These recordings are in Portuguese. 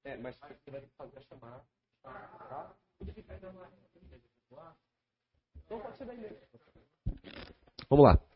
Mas você vai fazer a chamada. Tá? Então pode ser daí mesmo. Vamos lá.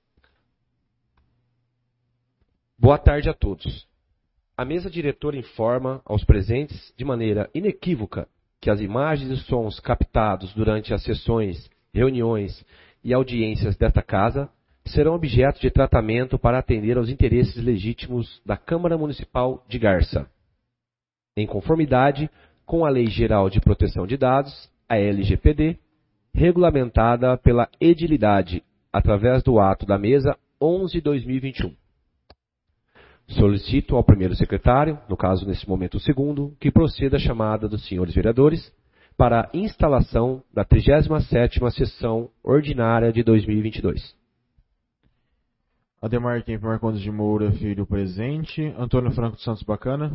Boa tarde a todos. A mesa diretora informa aos presentes de maneira inequívoca que as imagens e sons captados durante as sessões, reuniões e audiências desta casa serão objeto de tratamento para atender aos interesses legítimos da Câmara Municipal de Garça, em conformidade com a Lei Geral de Proteção de Dados, a LGPD, regulamentada pela Edilidade, através do ato da mesa 11/2021. Solicito ao primeiro secretário, no caso nesse momento o segundo, que proceda a chamada dos senhores vereadores para a instalação da 37ª sessão ordinária de 2022. Ademar Kemper Marcondes de Moura Filho presente. Antônio Franco dos Santos Bacana.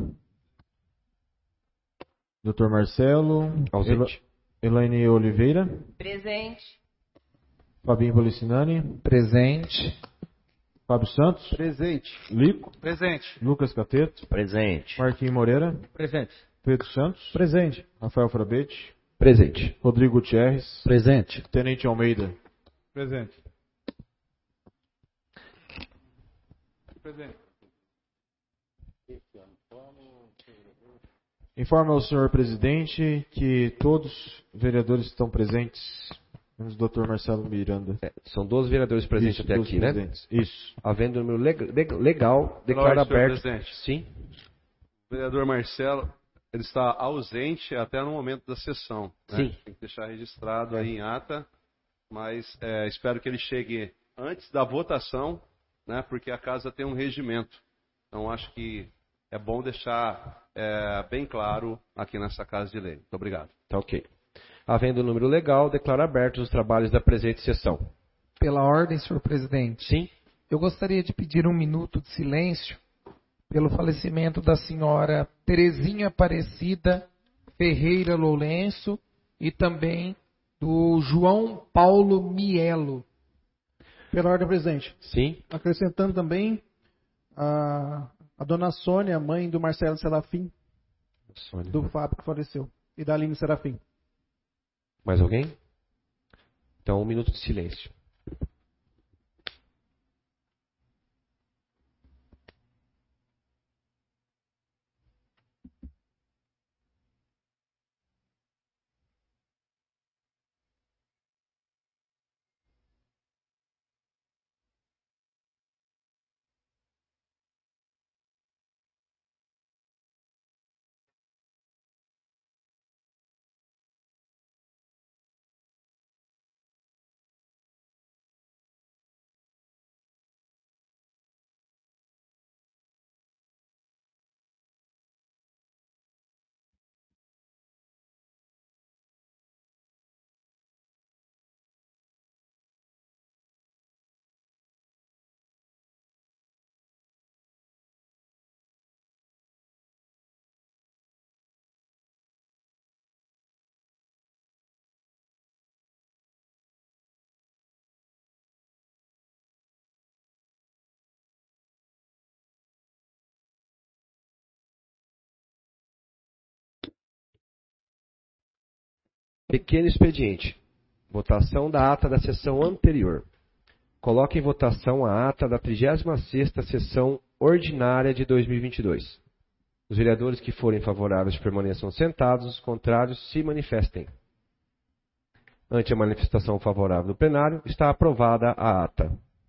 Dr. Marcelo. Ausente. Elaine Oliveira. Presente. Fabinho Policinani. Presente. Fábio Santos. Presente. Lico. Presente. Lucas Cateto. Presente. Marquinhos Moreira. Presente. Pedro Santos. Presente. Rafael Frabete. Presente. Rodrigo Gutierrez. Presente. Tenente Almeida. Presente. Presente. Informa ao senhor presidente que todos os vereadores estão presentes, menos o Dr. Marcelo Miranda. São 12 vereadores presentes Isso, até 12 aqui, né? presidentes. Isso. Havendo número legal, declaro Senhor aberto. presidente. Sim. O vereador Marcelo, ele está ausente até no momento da sessão. Né? Sim. Tem que deixar registrado aí em ata, mas espero que ele chegue antes da votação, né? Porque a casa tem um regimento. Então acho que é bom deixar bem claro aqui nessa casa de lei. Muito obrigado. Tá ok. Havendo número legal, declaro abertos os trabalhos da presente sessão. Pela ordem, senhor presidente. Sim. Eu gostaria de pedir 1 minuto de silêncio pelo falecimento da senhora Terezinha Aparecida Ferreira Lourenço e também do João Paulo Mielo. Pela ordem, presidente. Sim. Acrescentando também a dona Sônia, mãe do Marcelo Serafim, Sônia. do Fábio que faleceu, e da Aline Serafim. Mais alguém? Então, 1 minuto de silêncio. Pequeno expediente. Votação da ata da sessão anterior. Coloque em votação a ata da 36ª sessão ordinária de 2022. Os vereadores que forem favoráveis permaneçam sentados, os contrários se manifestem. Ante a manifestação favorável do plenário, está aprovada a ata.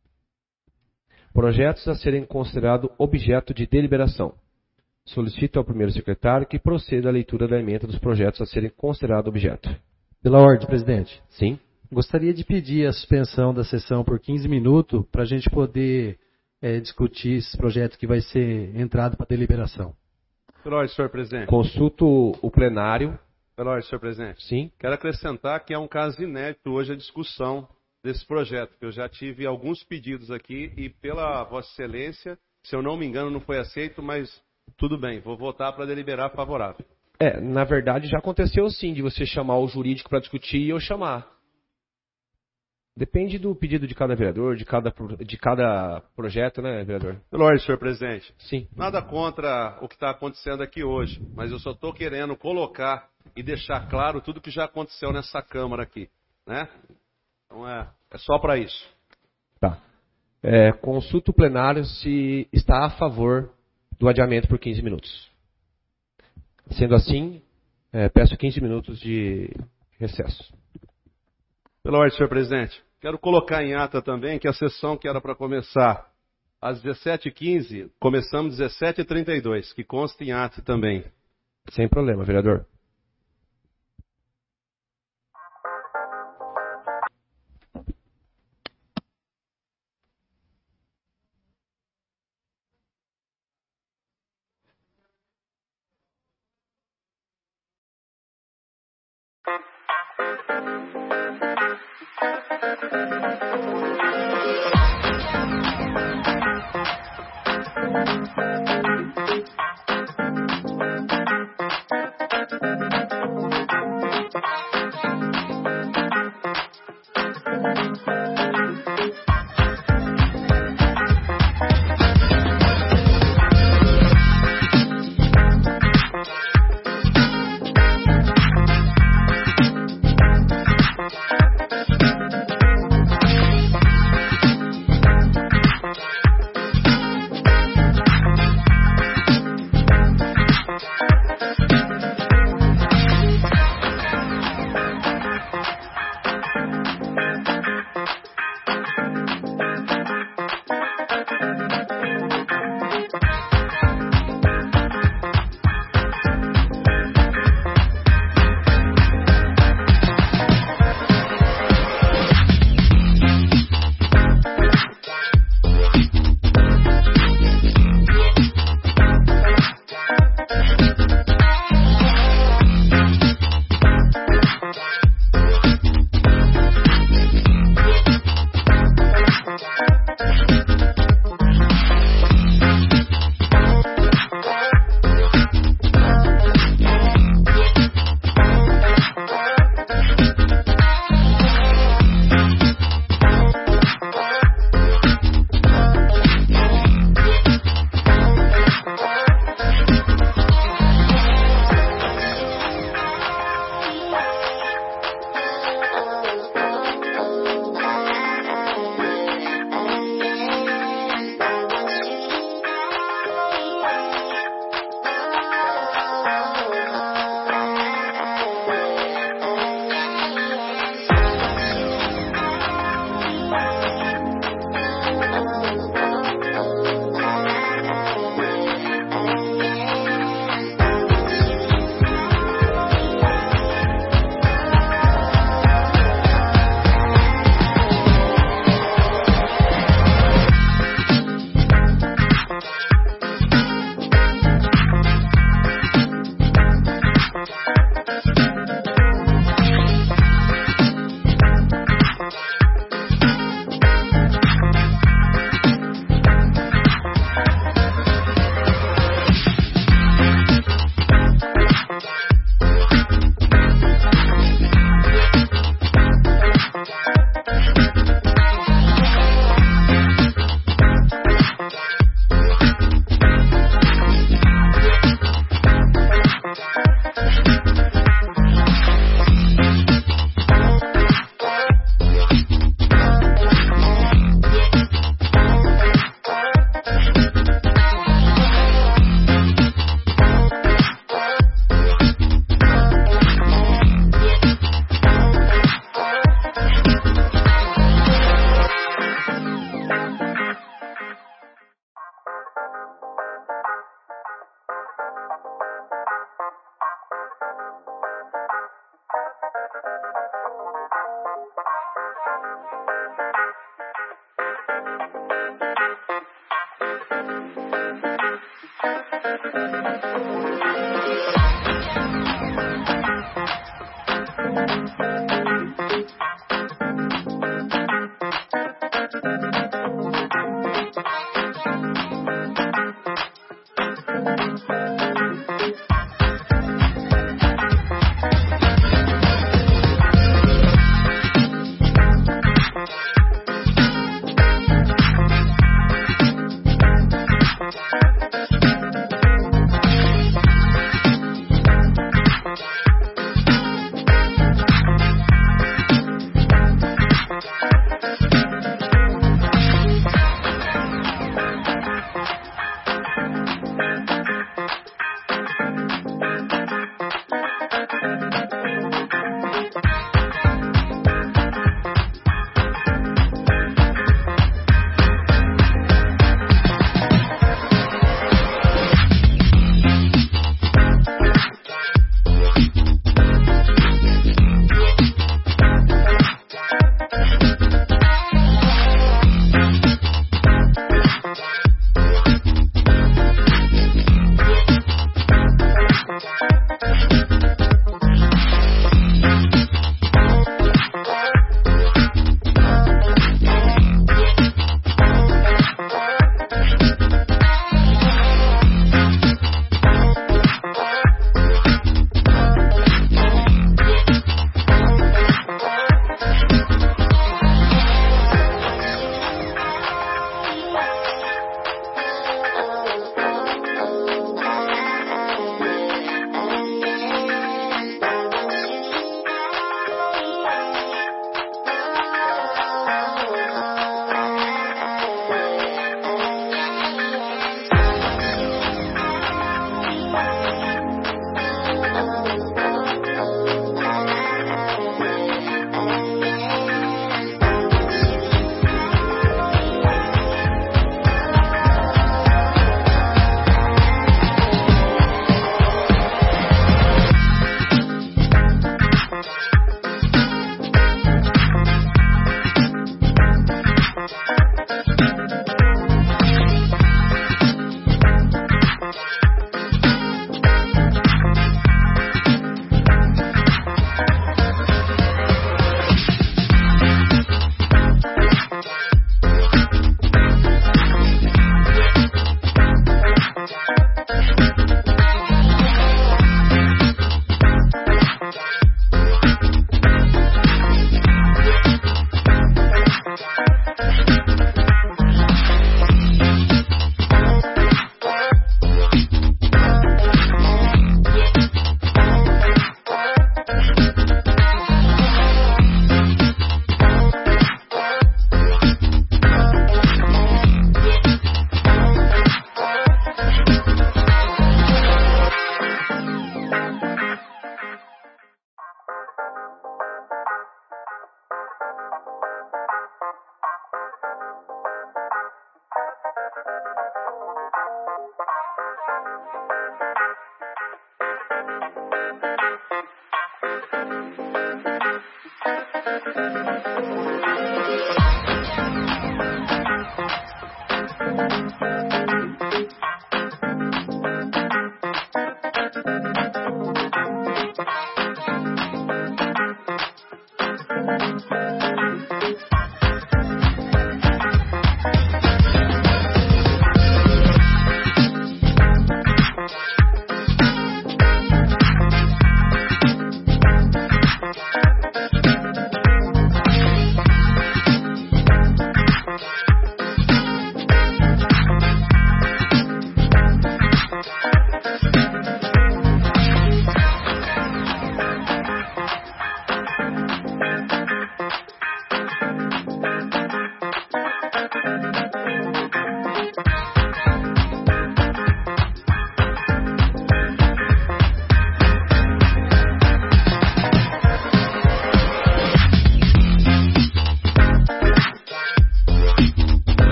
Projetos a serem considerados objeto de deliberação. Solicito ao primeiro secretário que proceda à leitura da emenda dos projetos a serem considerados objeto. Pela ordem, presidente. Sim. Gostaria de pedir a suspensão da sessão por 15 minutos para a gente poder discutir esse projeto que vai ser entrado para deliberação. Pela ordem, senhor presidente. Consulto o plenário. Pela ordem, senhor presidente. Sim. Quero acrescentar que é um caso inédito hoje a discussão desse projeto, que eu já tive alguns pedidos aqui e pela Vossa Excelência, se eu não me engano, não foi aceito, mas tudo bem, vou votar para deliberar favorável. Na verdade já aconteceu sim, de você chamar o jurídico para discutir e eu chamar. Depende do pedido de cada vereador, de cada projeto, né, vereador? Pela ordem, senhor presidente. Sim. Nada contra o que está acontecendo aqui hoje, mas eu só estou querendo colocar e deixar claro tudo que já aconteceu nessa Câmara aqui, né? Então é só para isso. Tá. Consulta o plenário se está a favor do adiamento por 15 minutos. Sendo assim, peço 15 minutos de recesso. Pela ordem, senhor presidente. Quero colocar em ata também que a sessão que era para começar às 17h15, começamos às 17h32, que consta em ata também. Sem problema, vereador.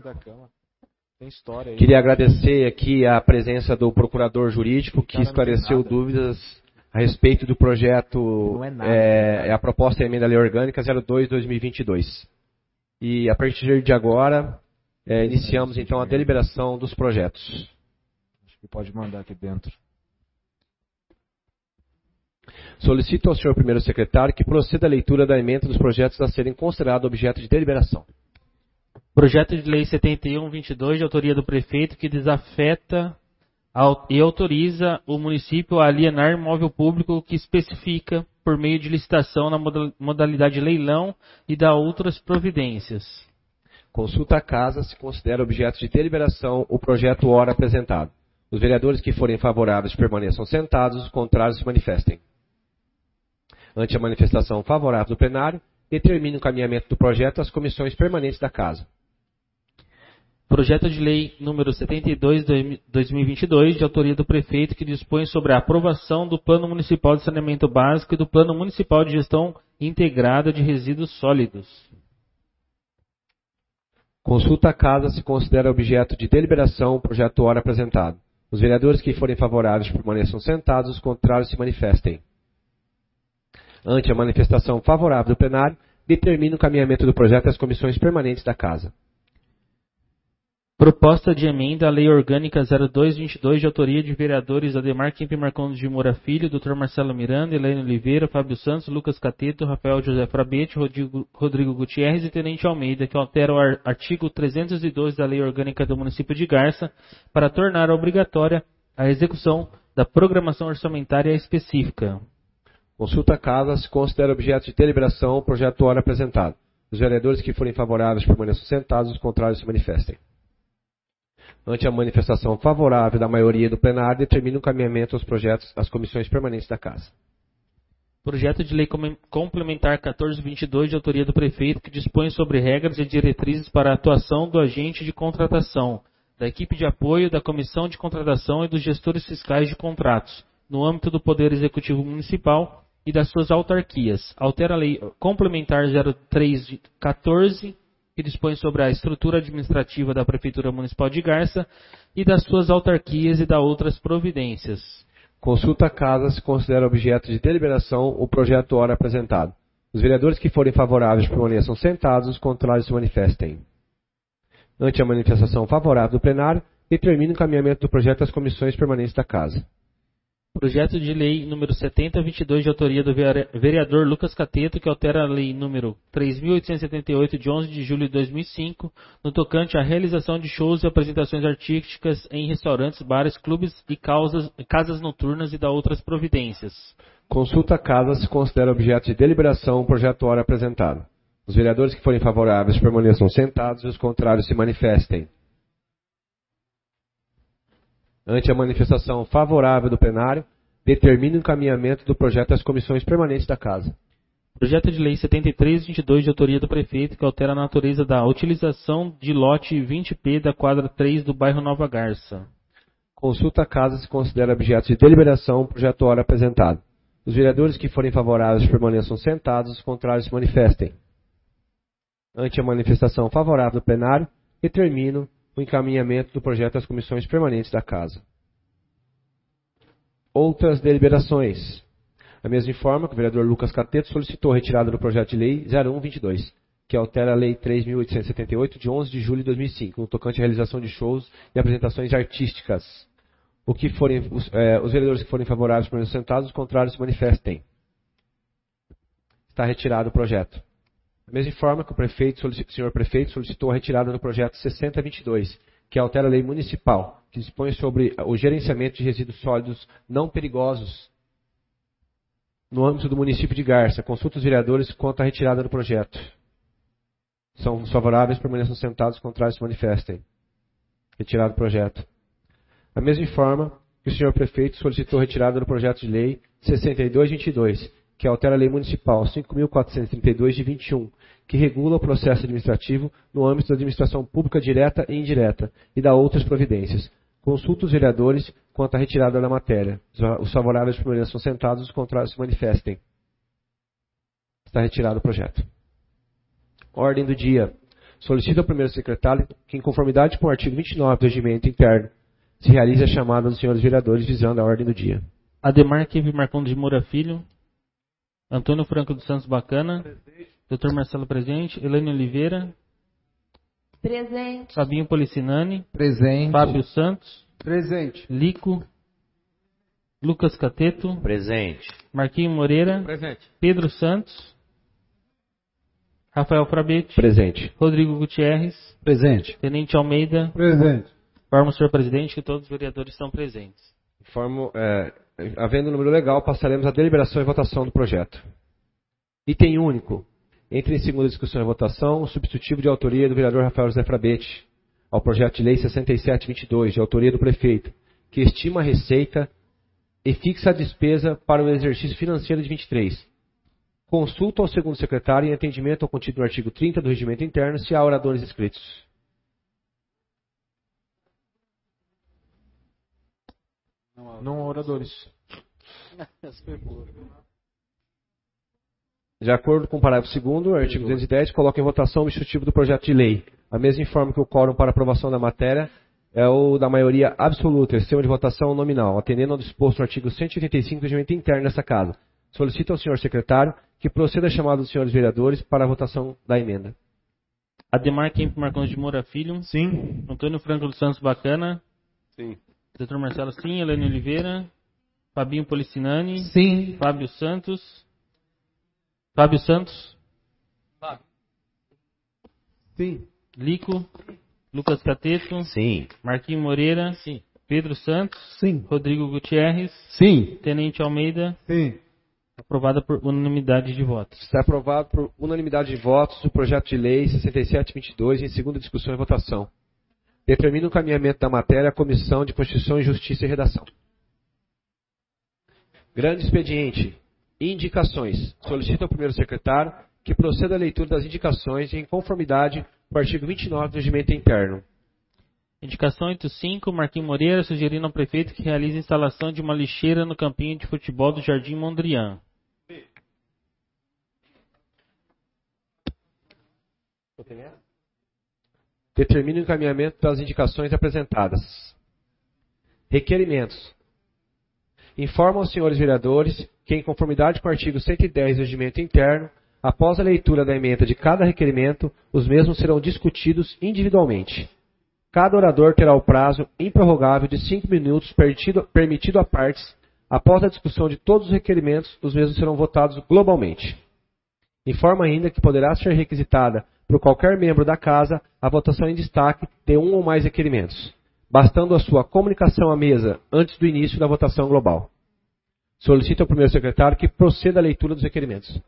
da Câmara. Tem história aí. Queria agradecer aqui a presença do procurador jurídico que Cara, não tem esclareceu nada. dúvidas a respeito do projeto, Não é nada. a proposta de emenda à lei orgânica 02/2022. E a partir de agora, iniciamos então a deliberação dos projetos. Acho que pode mandar aqui dentro. Solicito ao senhor primeiro secretário que proceda à leitura da emenda dos projetos a serem considerados objeto de deliberação. Projeto de Lei 71/22, de autoria do prefeito, que desafeta e autoriza o município a alienar imóvel público que especifica, por meio de licitação na modalidade leilão e da outras providências. Consulta a casa se considera objeto de deliberação o projeto ora apresentado. Os vereadores que forem favoráveis permaneçam sentados, os contrários se manifestem. Ante a manifestação favorável do plenário, determine o encaminhamento do projeto às comissões permanentes da casa. Projeto de Lei número 72/2022, de autoria do prefeito, que dispõe sobre a aprovação do Plano Municipal de Saneamento Básico e do Plano Municipal de Gestão Integrada de Resíduos Sólidos. Consulta a casa se considera objeto de deliberação o projeto ora apresentado. Os vereadores que forem favoráveis permaneçam sentados, os contrários se manifestem. Ante a manifestação favorável do plenário, determine o encaminhamento do projeto às comissões permanentes da casa. Proposta de emenda à Lei Orgânica 02/22, de autoria de vereadores Ademar Quimpe Marcondes de Moura Filho, Dr. Marcelo Miranda, Elaine Oliveira, Fábio Santos, Lucas Cateto, Rafael José Frabete, Rodrigo Gutierrez e Tenente Almeida, que altera o artigo 312 da Lei Orgânica do município de Garça para tornar obrigatória a execução da programação orçamentária específica. Consulta a casa se considera objeto de deliberação o projeto ora apresentado. Os vereadores que forem favoráveis permaneçam sentados, os contrários se manifestem. Ante a manifestação favorável da maioria do plenário, determine o encaminhamento aos projetos às comissões permanentes da casa. Projeto de Lei Complementar 14/22, de autoria do prefeito, que dispõe sobre regras e diretrizes para a atuação do agente de contratação, da equipe de apoio, da comissão de contratação e dos gestores fiscais de contratos, no âmbito do Poder Executivo Municipal e das suas autarquias. Altera a Lei Complementar 03/14, que dispõe sobre a estrutura administrativa da Prefeitura Municipal de Garça e das suas autarquias e da outras providências. Consulta a casa se considera objeto de deliberação o projeto ora apresentado. Os vereadores que forem favoráveis permaneçam sentados, os contrários se manifestem. Ante a manifestação favorável do plenário, determine o encaminhamento do projeto às comissões permanentes da casa. Projeto de Lei número 70/22, de autoria do vereador Lucas Cateto, que altera a Lei número 3.878, de 11 de julho de 2005, no tocante à realização de shows e apresentações artísticas em restaurantes, bares, clubes e casas noturnas e da outras providências. Consulta a casa se considera objeto de deliberação o projeto ora apresentado. Os vereadores que forem favoráveis permaneçam sentados e os contrários se manifestem. Ante a manifestação favorável do plenário, determine o encaminhamento do projeto às comissões permanentes da casa. Projeto de Lei 73/22, de autoria do prefeito, que altera a natureza da utilização de lote 20P da quadra 3 do bairro Nova Garça. Consulta a casa se considera objeto de deliberação o projeto ora apresentado. Os vereadores que forem favoráveis permaneçam sentados, os contrários se manifestem. Ante a manifestação favorável do plenário, determino o encaminhamento do projeto às comissões permanentes da casa. Outras deliberações. A mesma informa que o vereador Lucas Cateto solicitou a retirada do projeto de lei 01/22, que altera a lei 3.878, de 11 de julho de 2005, no tocante à realização de shows e apresentações artísticas. Os vereadores que forem favoráveis permaneçam sentados, os contrários se manifestem. Está retirado o projeto. Da mesma forma que o senhor prefeito solicitou a retirada do projeto 60/22, que altera a lei municipal, que dispõe sobre o gerenciamento de resíduos sólidos não perigosos no âmbito do município de Garça. Consulta os vereadores quanto à retirada do projeto. São favoráveis, permaneçam sentados, contrários se manifestem. Retirado o projeto. Da mesma forma que o senhor prefeito solicitou a retirada do projeto de lei 62/22, que altera a lei municipal 5.432 de 21, que regula o processo administrativo no âmbito da administração pública direta e indireta e da outras providências. Consulta os vereadores quanto à retirada da matéria. Os favoráveis permaneçam sentados, os contrários se manifestem. Está retirado o projeto. Ordem do dia. solicita ao primeiro secretário que, em conformidade com o artigo 29 do Regimento Interno, se realize a chamada dos senhores vereadores visando a ordem do dia. Ademar Kemp Marcondes de Moura Filho. Antônio Franco dos Santos Bacana. Dr. Marcelo presente. Elaine Oliveira. Presente. Fabinho Policinani. Presente. Fábio Santos. Presente. Lico. Lucas Cateto. Presente. Marquinho Moreira. Presente. Pedro Santos. Rafael Frabete. Presente. Rodrigo Gutierrez. Presente. Tenente Almeida. Presente. Informo, senhor presidente, que todos os vereadores estão presentes. Informo, havendo número legal, passaremos à deliberação e votação do projeto. Item único. Entre em segunda discussão e votação, o substitutivo de autoria do vereador Rafael José Frabete ao projeto de lei 6722, de autoria do prefeito, que estima a receita e fixa a despesa para o exercício financeiro de 23. Consulta ao segundo secretário em atendimento ao contido no artigo 30 do Regimento Interno, se há oradores inscritos. Não oradores. De acordo com o parágrafo 2º, artigo 210, coloca em votação o substitutivo do projeto de lei. A mesa informa que o quórum para aprovação da matéria é o da maioria absoluta, sistema de votação nominal, atendendo ao disposto no artigo 185 do Regimento Interno dessa Casa. Solicito ao senhor secretário que proceda a chamada dos senhores vereadores para a votação da emenda. Ademar Kemp Marcondes de Moura Filho. Sim. Antônio Franco dos Santos Bacana. Sim. Dr. Marcelo, sim. Elaine Oliveira. Fabinho Policinani. Sim. Fábio Santos. Fábio Santos. Sim. Lico. Lucas Cateto. Sim. Marquinho Moreira. Sim. Pedro Santos. Sim. Rodrigo Gutierrez. Sim. Tenente Almeida. Sim. Aprovada por unanimidade de votos. Está aprovado por unanimidade de votos o projeto de lei 6722 em segunda discussão e votação. Determina o encaminhamento da matéria à Comissão de Constituição, Justiça e Redação. Grande expediente. Indicações. Solicito ao primeiro secretário que proceda à leitura das indicações em conformidade com o artigo 29 do Regimento Interno. Indicação 85, Marquinhos Moreira sugerindo ao prefeito que realize a instalação de uma lixeira no campinho de futebol do Jardim Mondrian. Determina o encaminhamento das indicações apresentadas. Requerimentos. Informa aos senhores vereadores que, em conformidade com o artigo 110 do Regimento Interno, após a leitura da emenda de cada requerimento, os mesmos serão discutidos individualmente. Cada orador terá o prazo improrrogável de 5 minutos permitido a partes. Após a discussão de todos os requerimentos, os mesmos serão votados globalmente. Informa ainda que poderá ser requisitada por qualquer membro da Casa a votação em destaque de um ou mais requerimentos, bastando a sua comunicação à mesa antes do início da votação global. Solicito ao primeiro secretário que proceda à leitura dos requerimentos.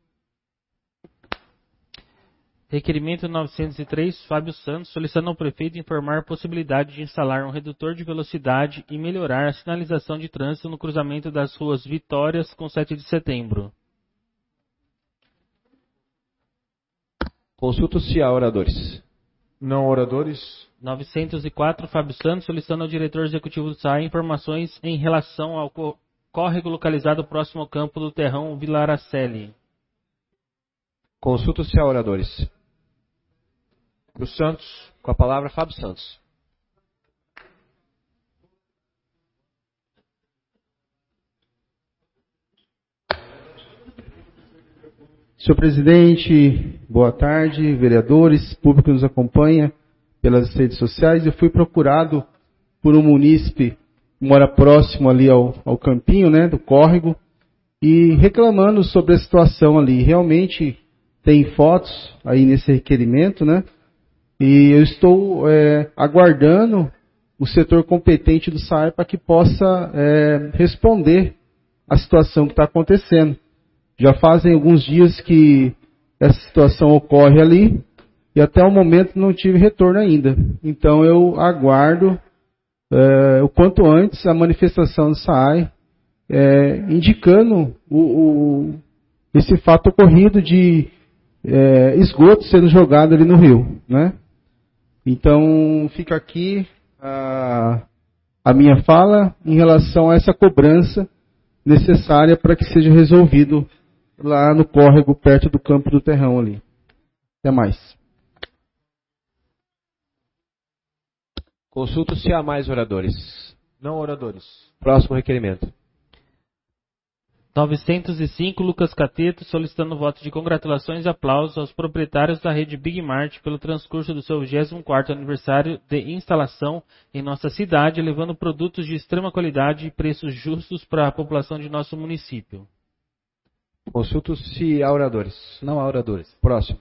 Requerimento 903, Fábio Santos, solicitando ao prefeito informar a possibilidade de instalar um redutor de velocidade e melhorar a sinalização de trânsito no cruzamento das ruas Vitórias com 7 de setembro. Consulta-se a oradores. Não oradores. 904, Fábio Santos, solicitando ao diretor executivo do SAI informações em relação ao córrego localizado próximo ao campo do Terrão Vila Araceli. Consulta-se a oradores. Pro Santos. Com a palavra, Fábio Santos. Senhor presidente, boa tarde, vereadores, público que nos acompanha pelas redes sociais. Eu fui procurado por um munícipe que mora próximo ali ao campinho, né, do córrego, e reclamando sobre a situação ali. Realmente tem fotos aí nesse requerimento, né? E eu estou aguardando o setor competente do SAI para que possa responder a situação que está acontecendo. Já fazem alguns dias que essa situação ocorre ali e até o momento não tive retorno ainda. Então eu aguardo o quanto antes a manifestação do SAI indicando esse fato ocorrido de esgoto sendo jogado ali no rio, né? Então fica aqui a minha fala em relação a essa cobrança necessária para que seja resolvido lá no córrego perto do campo do Terrão ali. Até mais. Consulto se há mais oradores. Não oradores. Próximo requerimento. 905, Lucas Cateto, solicitando voto de congratulações e aplausos aos proprietários da rede Big Mart pelo transcurso do seu 24º aniversário de instalação em nossa cidade, levando produtos de extrema qualidade e preços justos para a população de nosso município. Consulto se há oradores. Não há oradores. Próximo.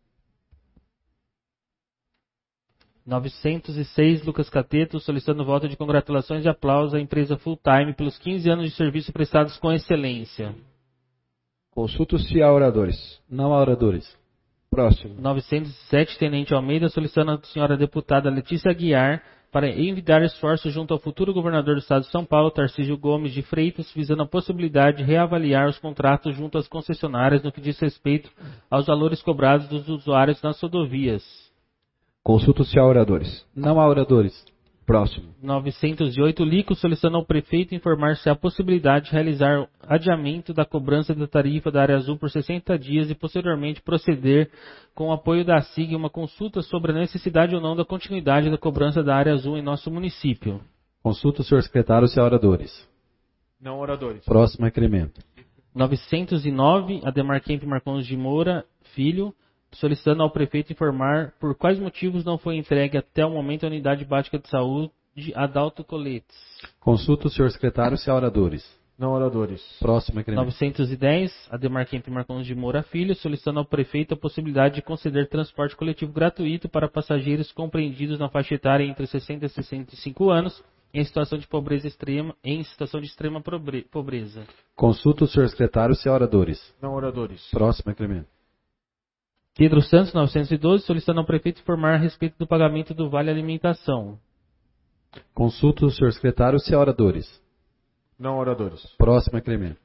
906, Lucas Cateto, solicitando voto de congratulações e aplausos à empresa Full Time pelos 15 anos de serviço prestados com excelência. Consulto se há oradores. Não há oradores. Próximo. 907, Tenente Almeida, solicitando à senhora deputada Letícia Aguiar para envidar esforços junto ao futuro governador do estado de São Paulo, Tarcísio Gomes de Freitas, visando a possibilidade de reavaliar os contratos junto às concessionárias no que diz respeito aos valores cobrados dos usuários nas rodovias. Consulto se há oradores. Não há oradores. Próximo. 908, Lico, solicitando ao prefeito informar se há possibilidade de realizar adiamento da cobrança da tarifa da área azul por 60 dias e posteriormente proceder com o apoio da SIG uma consulta sobre a necessidade ou não da continuidade da cobrança da área azul em nosso município. Consulta o senhor secretário se há oradores. Não oradores. Próximo requerimento. 909, Ademar Kemp Marcondes de Moura, filho, solicitando ao prefeito informar por quais motivos não foi entregue até o momento a unidade básica de saúde Adalto Coletes. Consulta o senhor secretário se há oradores. Não oradores. Próximo requerimento. 910, Ademar Kemp Marcondes de Moura Filho, solicitando ao prefeito a possibilidade de conceder transporte coletivo gratuito para passageiros compreendidos na faixa etária entre 60 e 65 anos em situação de pobreza extrema, extrema pobreza. Consulta o senhor secretário se há oradores. Não oradores. Próximo requerimento. Pedro Santos, 912, solicitando ao prefeito informar a respeito do pagamento do Vale Alimentação. Consulta o senhor secretário se há oradores. Não oradores. Próximo requerimento.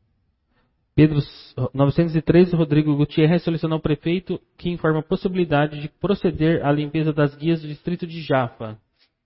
913, Rodrigo Gutierrez, solicitando ao prefeito que informe a possibilidade de proceder à limpeza das guias do distrito de Jaffa.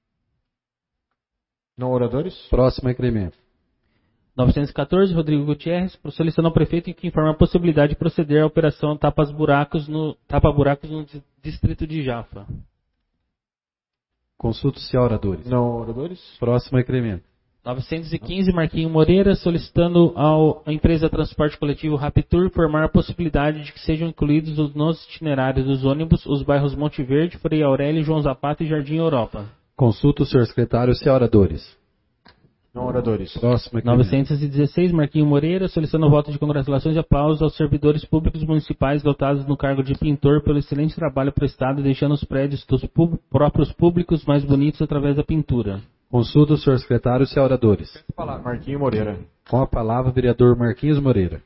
Não oradores. Próximo requerimento. 914, Rodrigo Gutierrez, solicitando ao prefeito que informe a possibilidade de proceder à operação tapa-buracos no distrito de Jaffa. Consulta se há oradores. Não oradores. Próximo requerimento. 915, Marquinho Moreira, solicitando à empresa Transporte Coletivo Raptur informar a possibilidade de que sejam incluídos nos itinerários dos ônibus os bairros Monte Verde, Frei Aurélio, João Zapata e Jardim Europa. Consulta o senhor secretário se há oradores. Não oradores. Próximo requerimento. 916, Marquinho Moreira, solicitando o voto de congratulações e aplausos aos servidores públicos municipais dotados no cargo de pintor pelo excelente trabalho prestado, deixando os prédios dos próprios públicos mais bonitos através da pintura. Consulta o senhor secretário se há oradores. Marquinho Moreira. Com a palavra, vereador Marquinhos Moreira.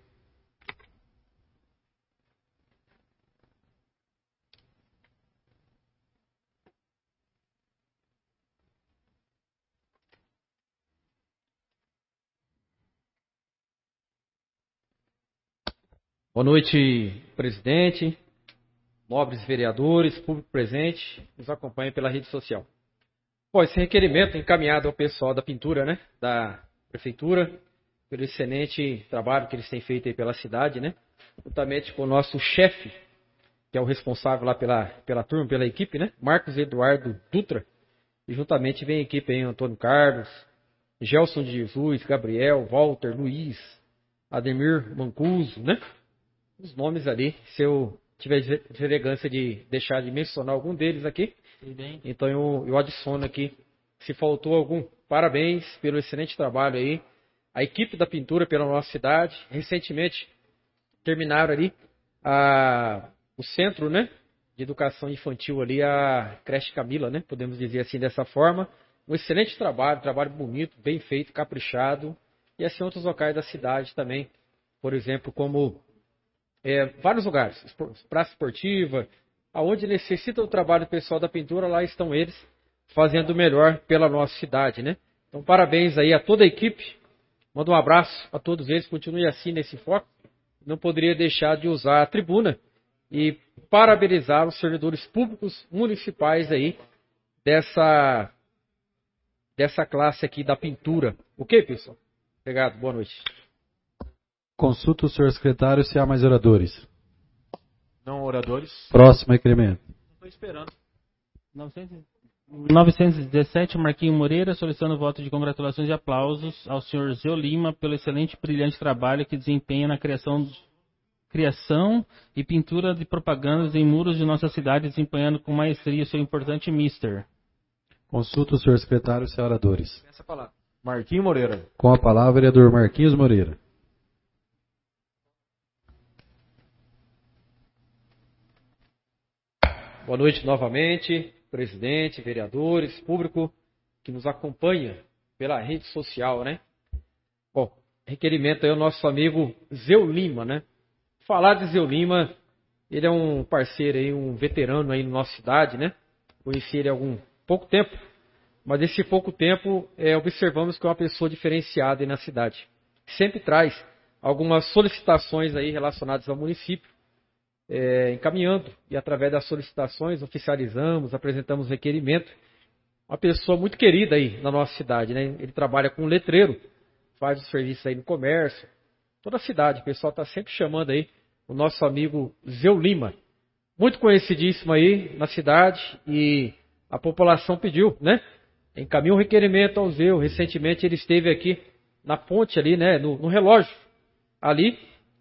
Boa noite, presidente, nobres vereadores, público presente, nos acompanha pela rede social. Bom, esse requerimento encaminhado ao pessoal da pintura, né, da prefeitura, pelo excelente trabalho que eles têm feito aí pela cidade, né, juntamente com o nosso chefe, que é o responsável lá pela turma, pela equipe, né, Marcos Eduardo Dutra, e juntamente vem a equipe aí, Antônio Carlos, Gelson de Jesus, Gabriel, Walter, Luiz, Ademir Mancuso, né, os nomes ali, se eu tiver deselegância de deixar de mencionar algum deles aqui, então eu adiciono aqui, se faltou algum, parabéns pelo excelente trabalho aí, a equipe da pintura pela nossa cidade, recentemente terminaram ali o centro, né, de educação infantil ali, a creche Camila, né, podemos dizer assim dessa forma, um excelente trabalho bonito, bem feito, caprichado, e assim outros locais da cidade também, por exemplo, como vários lugares, praça esportiva, aonde necessita o trabalho pessoal da pintura, lá estão eles fazendo o melhor pela nossa cidade, né? Então, parabéns aí a toda a equipe, mando um abraço a todos eles, continue assim nesse foco, não poderia deixar de usar a tribuna e parabenizar os servidores públicos municipais aí dessa classe aqui da pintura. Ok, pessoal? Obrigado, boa noite. Consulta o senhor secretário se há mais oradores. Não oradores. Próximo requerimento. Estou esperando. 917, Marquinho Moreira, solicitando voto de congratulações e aplausos ao senhor Zeu Lima pelo excelente e brilhante trabalho que desempenha na criação e pintura de propagandas em muros de nossa cidade, desempenhando com maestria seu importante mister. Consulta o senhor secretário e oradores. Essa palavra. Marquinho Moreira. Com a palavra, vereador Marquinhos Moreira. Boa noite novamente, presidente, vereadores, público que nos acompanha pela rede social, né? Bom, requerimento aí ao nosso amigo Zeu Lima, né? Falar de Zeu Lima, ele é um parceiro aí, um veterano aí na nossa cidade, né? Conheci ele há pouco tempo, mas nesse pouco tempo observamos que é uma pessoa diferenciada aí na cidade. Sempre traz algumas solicitações aí relacionadas ao município, encaminhando, e através das solicitações oficializamos, apresentamos requerimento. Uma pessoa muito querida aí na nossa cidade, né? Ele trabalha com letreiro, faz o serviço aí no comércio, toda a cidade, o pessoal está sempre chamando aí o nosso amigo Zeu Lima, muito conhecidíssimo aí na cidade, e a população pediu, né? Encaminhou um requerimento ao Zeu. Recentemente ele esteve aqui na ponte ali, né? No relógio ali,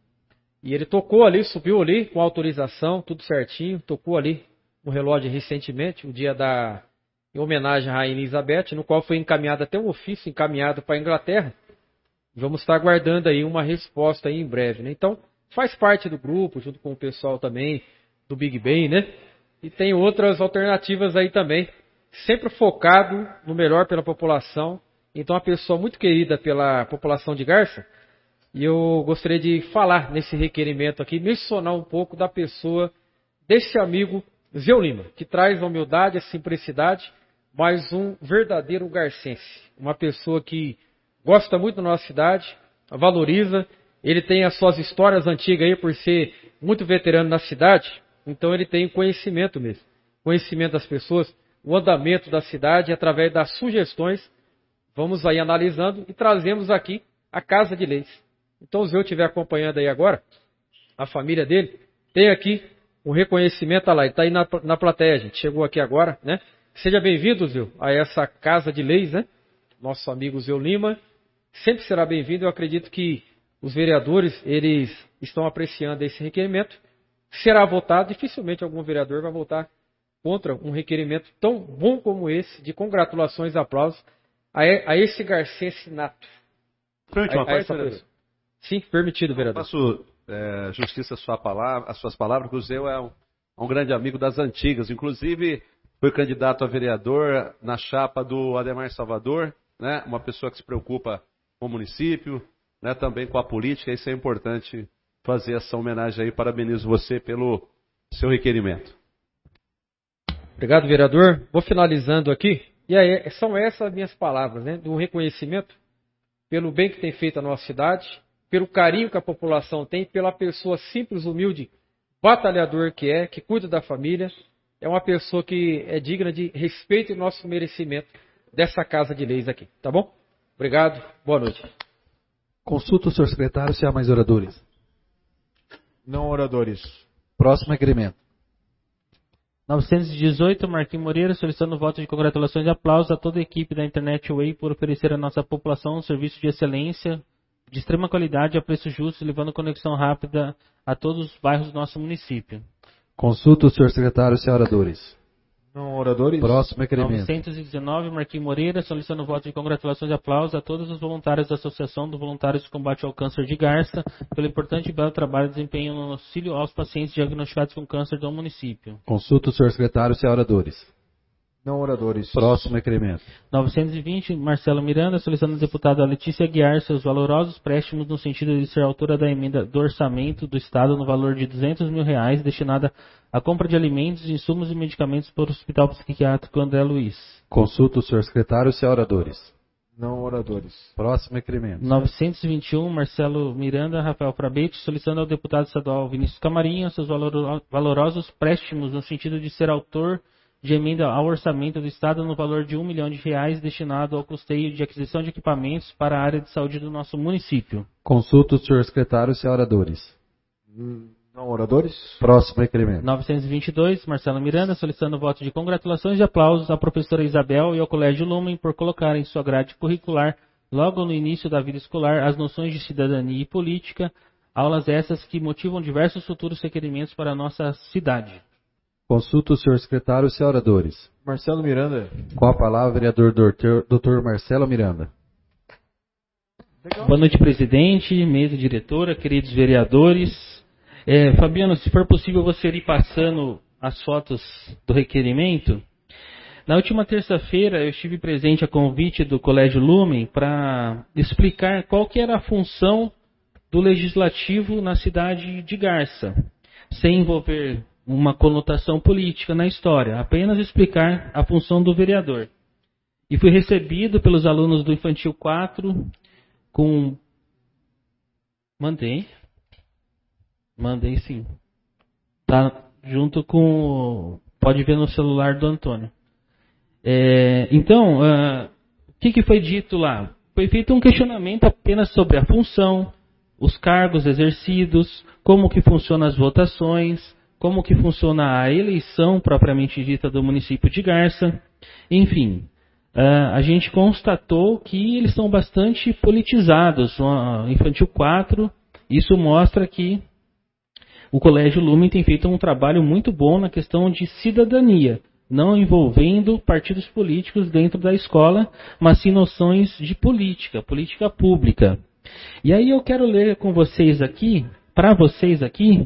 e ele tocou ali, subiu ali com autorização, tudo certinho, tocou ali no relógio recentemente, o dia em homenagem à Rainha Elizabeth, no qual foi encaminhado até um ofício encaminhado para a Inglaterra. Vamos estar aguardando aí uma resposta aí em breve, né? Então, faz parte do grupo, junto com o pessoal também do Big Ben, né? E tem outras alternativas aí também, sempre focado no melhor pela população. Então, uma pessoa muito querida pela população de Garça, e eu gostaria de falar nesse requerimento aqui, mencionar um pouco da pessoa desse amigo Zeu Lima, que traz a humildade, a simplicidade, mas um verdadeiro garcense. Uma pessoa que gosta muito da nossa cidade, valoriza. Ele tem as suas histórias antigas aí por ser muito veterano na cidade, então ele tem conhecimento mesmo. Conhecimento das pessoas, o andamento da cidade, através das sugestões, vamos aí analisando e trazemos aqui a Casa de Leis. Então, o Zeu estiver acompanhando aí agora, a família dele, tem aqui o reconhecimento, olha lá, ele está aí na plateia, gente, chegou aqui agora, né? Seja bem-vindo, Zeu, a essa Casa de Leis, né? Nosso amigo Zeu Lima, sempre será bem-vindo. Eu acredito que os vereadores, eles estão apreciando esse requerimento. Será votado, dificilmente algum vereador vai votar contra um requerimento tão bom como esse, de congratulações e aplausos a esse garcense nato. Permite uma parte, vereador? Sim, permitido, vereador. Faço justiça às suas palavras, que o Zeu é um grande amigo das antigas. Inclusive, foi candidato a vereador na chapa do Ademar Salvador, né? Uma pessoa que se preocupa com o município, né? Também com a política. Isso é importante fazer essa homenagem aí. Parabenizo você pelo seu requerimento. Obrigado, vereador. Vou finalizando aqui. E aí, são essas minhas palavras, né? Do reconhecimento pelo bem que tem feito a nossa cidade, pelo carinho que a população tem, pela pessoa simples, humilde, batalhador que cuida da família. É uma pessoa que é digna de respeito e nosso merecimento dessa Casa de Leis aqui. Tá bom? Obrigado. Boa noite. Consulta o senhor secretário se há mais oradores. Não oradores. Próximo requerimento. 918, Marquinhos Moreira, solicitando voto de congratulações e aplausos a toda a equipe da Internet Way por oferecer à nossa população um serviço de excelência, de extrema qualidade, a preço justo, levando conexão rápida a todos os bairros do nosso município. Consulta o senhor secretário se há oradores. Não oradores. Próximo requerimento. 919, Marquinhos Moreira, solicitando voto de congratulações e aplausos a todos os voluntários da Associação dos Voluntários de Combate ao Câncer de Garça pelo importante e belo trabalho desempenho no auxílio aos pacientes diagnosticados com câncer do município. Consulta o senhor secretário se há oradores. Não oradores. Próximo requerimento. 920, Marcelo Miranda, solicitando ao deputado Letícia Aguiar seus valorosos préstimos no sentido de ser autora da emenda do orçamento do Estado no valor de R$200 mil destinada à compra de alimentos, insumos e medicamentos para o Hospital Psiquiátrico André Luiz. Consulta o senhor secretário se há oradores. Não oradores. Próximo requerimento. 921, Marcelo Miranda, Rafael Frabete, solicitando ao deputado estadual Vinícius Camarinha seus valorosos préstimos no sentido de ser autor de emenda ao orçamento do Estado no valor de R$1 milhão destinado ao custeio de aquisição de equipamentos para a área de saúde do nosso município. Consulta o senhor secretário se há oradores. Não Não, oradores. Próximo requerimento. 922, Marcelo Miranda, solicitando voto de congratulações e aplausos à professora Isabel e ao Colégio Lumen por colocar em sua grade curricular, logo no início da vida escolar, as noções de cidadania e política, aulas essas que motivam diversos futuros requerimentos para a nossa cidade. Consulta o senhor secretário e os oradores. Marcelo Miranda. Com a palavra, vereador Dr. Marcelo Miranda. Boa noite, presidente, mesa diretora, queridos vereadores. Fabiano, se for possível você ir passando as fotos do requerimento. Na última terça-feira eu estive presente a convite do Colégio Lumen para explicar qual que era a função do legislativo na cidade de Garça, sem envolver uma conotação política na história, apenas explicar a função do vereador. E fui recebido pelos alunos do Infantil 4 com... Mandei sim. Tá junto com... Pode ver no celular do Antônio. Então, o que foi dito lá? Foi feito um questionamento apenas sobre a função, os cargos exercidos, como que funcionam as votações, como que funciona a eleição propriamente dita do município de Garça. Enfim, a gente constatou que eles são bastante politizados. O Infantil 4, isso mostra que o Colégio Lumen tem feito um trabalho muito bom na questão de cidadania, não envolvendo partidos políticos dentro da escola, mas sim noções de política pública. E aí eu quero ler com vocês aqui, para vocês aqui,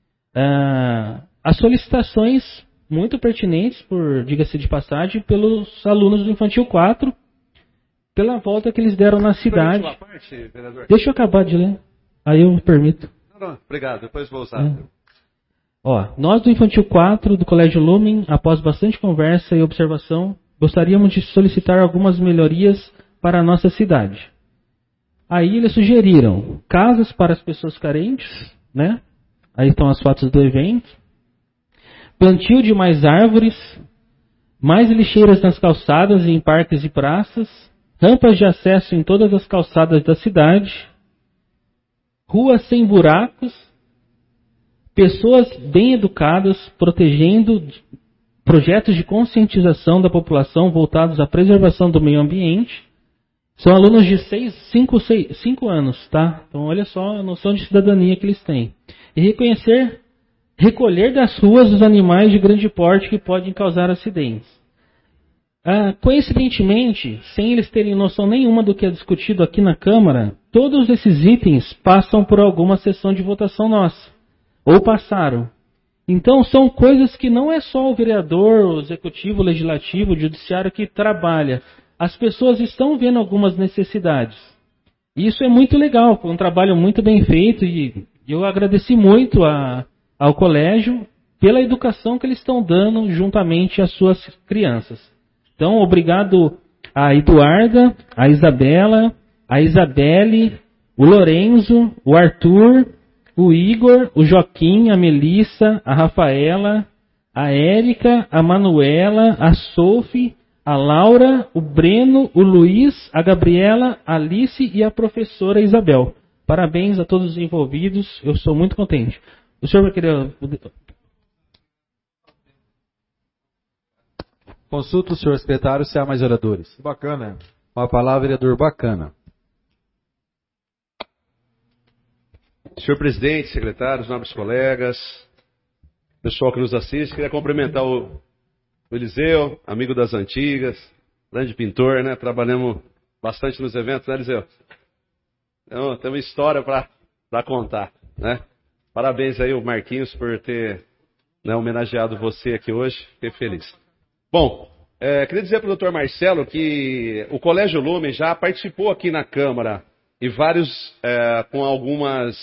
as solicitações muito pertinentes, diga-se de passagem, pelos alunos do Infantil 4, pela volta que eles deram na cidade. Deixa eu acabar de ler, aí eu permito. Não, obrigado, depois vou usar. Nós do Infantil 4, do Colégio Lumen, após bastante conversa e observação, gostaríamos de solicitar algumas melhorias para a nossa cidade. Aí eles sugeriram casas para as pessoas carentes, né? Aí estão as fotos do evento. Plantio de mais árvores, mais lixeiras nas calçadas e em parques e praças, rampas de acesso em todas as calçadas da cidade, ruas sem buracos, pessoas bem educadas, protegendo projetos de conscientização da população voltados à preservação do meio ambiente. São alunos de 5 anos, tá? Então olha só a noção de cidadania que eles têm. E recolher das ruas os animais de grande porte que podem causar acidentes. Coincidentemente, sem eles terem noção nenhuma do que é discutido aqui na Câmara, todos esses itens passam por alguma sessão de votação nossa. Ou passaram. Então são coisas que não é só o vereador, o executivo, o legislativo, o judiciário que trabalha. As pessoas estão vendo algumas necessidades. Isso é muito legal, foi um trabalho muito bem feito e eu agradeci muito ao colégio pela educação que eles estão dando juntamente às suas crianças. Então, obrigado a Eduarda, a Isabela, a Isabelle, o Lorenzo, o Arthur, o Igor, o Joaquim, a Melissa, a Rafaela, a Érica, a Manuela, a Sophie, a Laura, o Breno, o Luiz, a Gabriela, a Alice e a professora Isabel. Parabéns a todos os envolvidos, eu sou muito contente. O senhor vai querer... Consulta o senhor secretário se há mais oradores. Bacana. Com a palavra, vereador Bacana. Senhor presidente, secretários, nobres colegas, pessoal que nos assiste, queria cumprimentar o Eliseu, amigo das antigas, grande pintor, né? Trabalhamos bastante nos eventos, né, Eliseu? Então, temos história para contar, né? Parabéns aí, o Marquinhos, por ter homenageado você aqui hoje. Fiquei feliz. Bom, queria dizer para o doutor Marcelo que o Colégio Lumen já participou aqui na Câmara e com algumas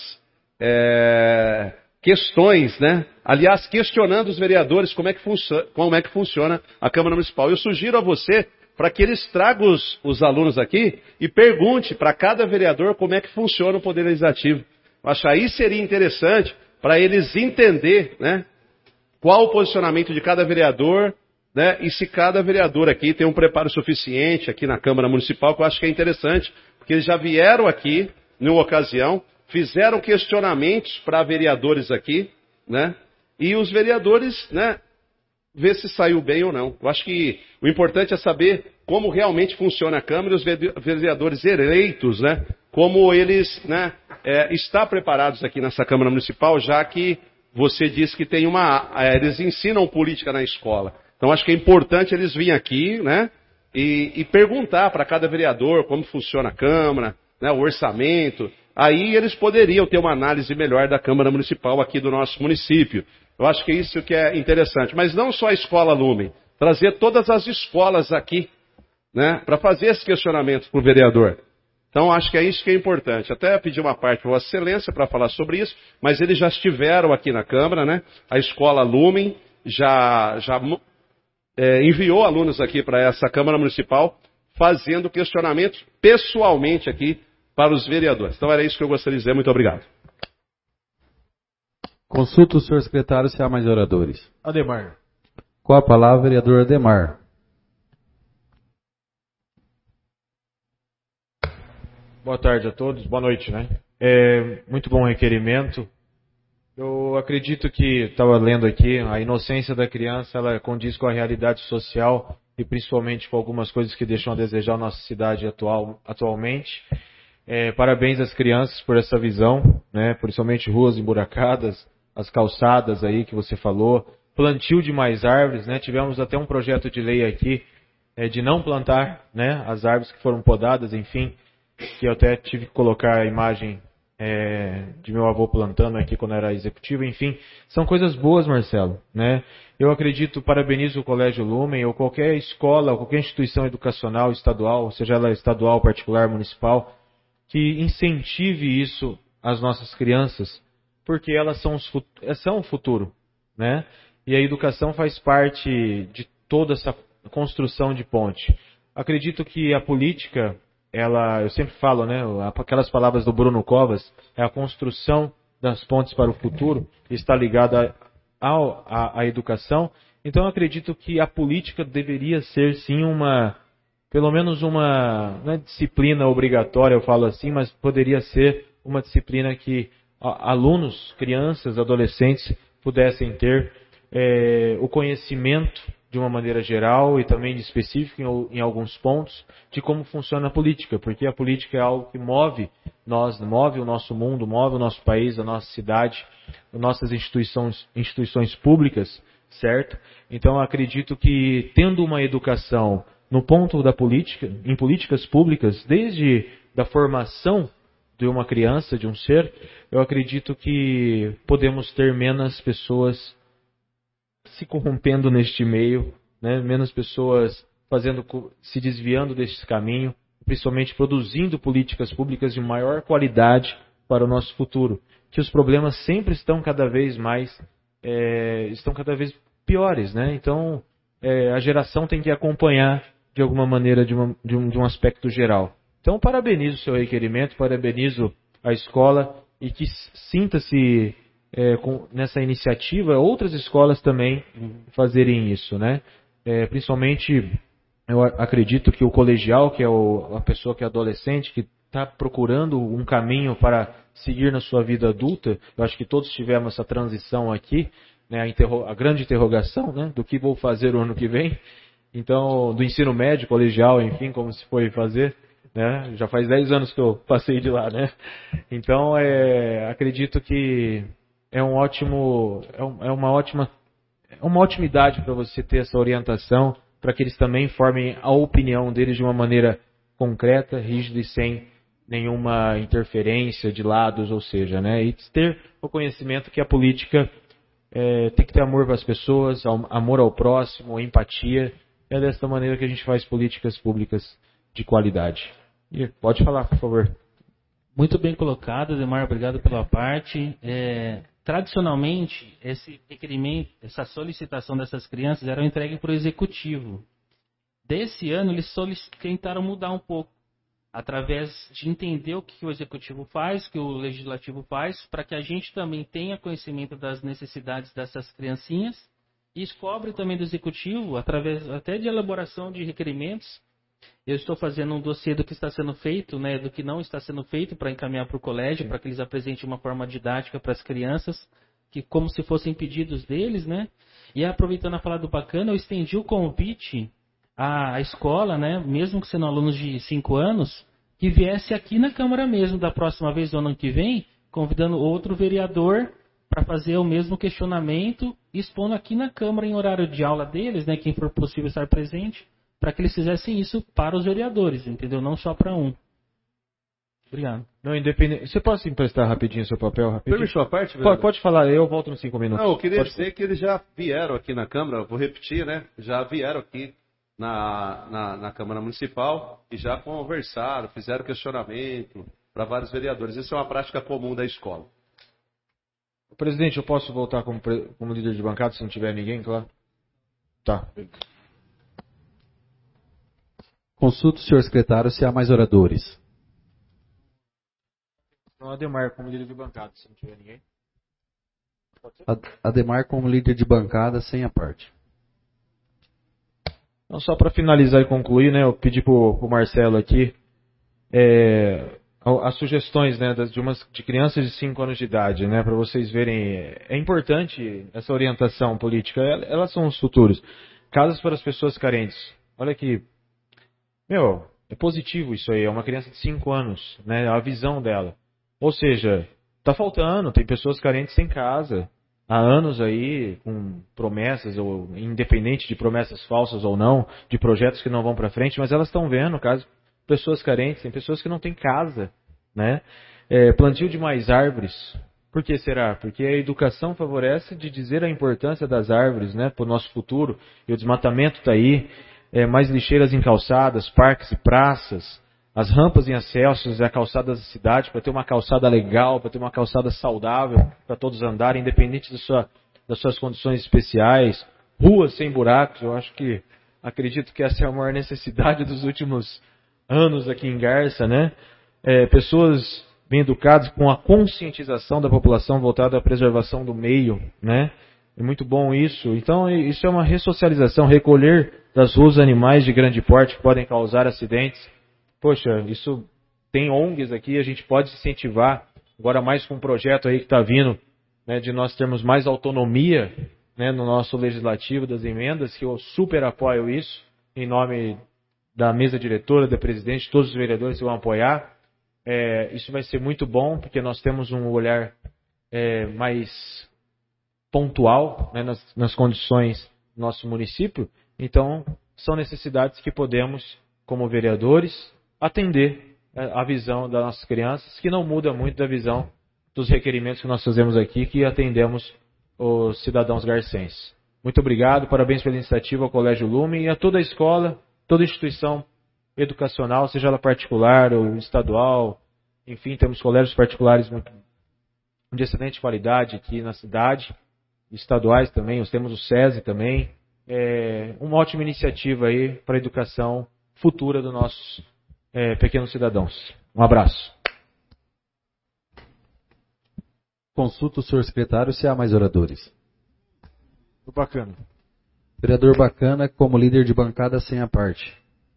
questões, né? Aliás, questionando os vereadores como é que funciona a Câmara Municipal. Eu sugiro a você para que eles tragam os alunos aqui e pergunte para cada vereador como é que funciona o Poder Legislativo. Eu acho que aí seria interessante para eles entenderem, né, qual o posicionamento de cada vereador, né, e se cada vereador aqui tem um preparo suficiente aqui na Câmara Municipal, que eu acho que é interessante, porque eles já vieram aqui, numa ocasião, fizeram questionamentos para vereadores aqui, né? E os vereadores, né, ver se saiu bem ou não. Eu acho que o importante é saber como realmente funciona a Câmara e os vereadores eleitos, né, como eles, né, estão preparados aqui nessa Câmara Municipal, já que você disse que tem eles ensinam política na escola. Então acho que é importante eles virem aqui, né, e perguntar para cada vereador como funciona a Câmara, né, o orçamento. Aí eles poderiam ter uma análise melhor da Câmara Municipal aqui do nosso município. Eu acho que isso que é interessante. Mas não só a Escola Lumen, trazer todas as escolas aqui, né, para fazer esse questionamento para o vereador. Então acho que é isso que é importante. Até pedi uma parte para Vossa Excelência para falar sobre isso, mas eles já estiveram aqui na Câmara, né? A Escola Lumen já enviou alunos aqui para essa Câmara Municipal, fazendo questionamentos pessoalmente aqui para os vereadores. Então era isso que eu gostaria de dizer. Muito obrigado. Consulta o senhor secretário se há mais oradores. Ademar. Com a palavra, vereador Ademar. Boa tarde a todos, boa noite, né? Muito bom requerimento. Eu acredito que, estava lendo aqui, a inocência da criança, ela condiz com a realidade social e principalmente com algumas coisas que deixam a desejar a nossa cidade atualmente. Parabéns às crianças por essa visão, né? Principalmente ruas emburacadas, as calçadas aí que você falou, plantio de mais árvores, né? Tivemos até um projeto de lei aqui de não plantar, né, as árvores que foram podadas, enfim, que eu até tive que colocar a imagem de meu avô plantando aqui quando era executivo, enfim, são coisas boas, Marcelo, né? Eu acredito, parabenizo o Colégio Lumen ou qualquer escola, ou qualquer instituição educacional estadual, seja ela estadual, particular, municipal, que incentive isso às nossas crianças, porque elas são o futuro, né? E a educação faz parte de toda essa construção de ponte. Acredito que a política, eu sempre falo, né, aquelas palavras do Bruno Covas, é a construção das pontes para o futuro, está ligada à educação. Então eu acredito que a política deveria ser sim pelo menos uma, não é disciplina obrigatória, eu falo assim, mas poderia ser uma disciplina que alunos, crianças, adolescentes pudessem ter o conhecimento de uma maneira geral e também específico em alguns pontos de como funciona a política, porque a política é algo que move o nosso mundo, move o nosso país, a nossa cidade, as nossas instituições públicas, certo? Então eu acredito que tendo uma educação no ponto da política, em políticas públicas, desde da formação de uma criança, de um ser, eu acredito que podemos ter menos pessoas se corrompendo neste meio, né? Menos pessoas se desviando desse caminho, principalmente produzindo políticas públicas de maior qualidade para o nosso futuro. Que os problemas sempre estão cada vez piores, né? Então a geração tem que acompanhar de alguma maneira de um aspecto geral. Então parabenizo o seu requerimento, parabenizo a escola e que sinta-se nessa iniciativa outras escolas também fazerem isso, né? Principalmente eu acredito que o colegial, que é a pessoa que é adolescente, que está procurando um caminho para seguir na sua vida adulta, eu acho que todos tivemos essa transição aqui, né? A grande interrogação, né? Do que vou fazer o ano que vem. Então, do ensino médio, colegial, enfim, como se foi fazer, né? Já faz 10 anos que eu passei de lá, né? Então, acredito que é uma ótima idade para você ter essa orientação, para que eles também formem a opinião deles de uma maneira concreta, rígida e sem nenhuma interferência de lados, ou seja, né? E ter o conhecimento que a política tem que ter amor para as pessoas, amor ao próximo, empatia. É desta maneira que a gente faz políticas públicas de qualidade. E pode falar, por favor. Muito bem colocado, Ademar, obrigado pela parte. Tradicionalmente, esse requerimento, essa solicitação dessas crianças era entregue para o executivo. Desse ano, eles tentaram mudar um pouco, através de entender o que o executivo faz, o que o legislativo faz, para que a gente também tenha conhecimento das necessidades dessas criancinhas e cobre também do executivo, através até de elaboração de requerimentos. Eu estou fazendo um dossiê do que está sendo feito, né, do que não está sendo feito, para encaminhar para o colégio, para que eles apresentem uma forma didática para as crianças, que como se fossem pedidos deles, né? E aproveitando a fala do Bacana, eu estendi o convite à escola, né? Mesmo que sendo alunos de 5 anos, que viesse aqui na Câmara mesmo, da próxima vez do ano que vem, convidando outro vereador para fazer o mesmo questionamento, expondo aqui na Câmara em horário de aula deles, né? Quem for possível estar presente, para que eles fizessem isso para os vereadores, entendeu? Não só para um. Obrigado. Não, independente. Você pode emprestar rapidinho seu papel? Rapidinho? Permitiu a parte? Pode falar, eu volto nos 5 minutos. Não, eu queria dizer que eles já vieram aqui na Câmara, vou repetir, né? Já vieram aqui na Câmara Municipal e já conversaram, fizeram questionamento para vários vereadores. Isso é uma prática comum da escola. Presidente, eu posso voltar como líder de bancada se não tiver ninguém, claro? Tá. Consulta o senhor secretário se há mais oradores. Então, Ademar como líder de bancada, se não tiver ninguém. Ademar como líder de bancada, sem a parte. Então, só para finalizar e concluir, né, eu pedi para o Marcelo aqui as sugestões, né, de crianças de 5 anos de idade, né, para vocês verem. É importante essa orientação política, elas são os futuros. Casas para as pessoas carentes. Olha que, é positivo isso aí, é uma criança de 5 anos, né, a visão dela. Ou seja, está faltando, tem pessoas carentes sem casa, há anos aí, com promessas, ou independente de promessas falsas ou não, de projetos que não vão para frente, mas elas estão vendo, caso pessoas carentes, tem pessoas que não têm casa, né? Plantio de mais árvores. Por que será? Porque a educação favorece de dizer a importância das árvores, né, para o nosso futuro, e o desmatamento está aí, mais lixeiras em calçadas, parques e praças, as rampas em acessos e a calçada da cidade, para ter uma calçada legal, para ter uma calçada saudável, para todos andarem, independente das suas condições especiais, ruas sem buracos. Eu acredito que essa é a maior necessidade dos últimos anos aqui em Garça, né? Pessoas bem educadas, com a conscientização da população voltada à preservação do meio, né? É muito bom isso. Então, isso é uma ressocialização, recolher das ruas animais de grande porte que podem causar acidentes. Poxa, isso tem ONGs aqui, a gente pode incentivar, agora mais com um projeto aí que está vindo, né, de nós termos mais autonomia, né, no nosso legislativo das emendas, que eu super apoio isso, em nome da mesa diretora, da presidente, todos os vereadores que vão apoiar. Isso vai ser muito bom, porque nós temos um olhar mais pontual, né, nas condições do nosso município. Então, são necessidades que podemos, como vereadores, atender a visão das nossas crianças, que não muda muito da visão dos requerimentos que nós fazemos aqui, que atendemos os cidadãos garcenses. Muito obrigado, parabéns pela iniciativa ao Colégio Lume e a toda a escola, toda instituição educacional, seja ela particular ou estadual. Enfim, temos colégios particulares de excelente qualidade aqui na cidade, estaduais também, nós temos o SESI também. Uma ótima iniciativa aí para a educação futura dos nossos pequenos cidadãos. Um abraço. Consulta o senhor secretário se há mais oradores. Bacana. Vereador Bacana como líder de bancada, sem a parte.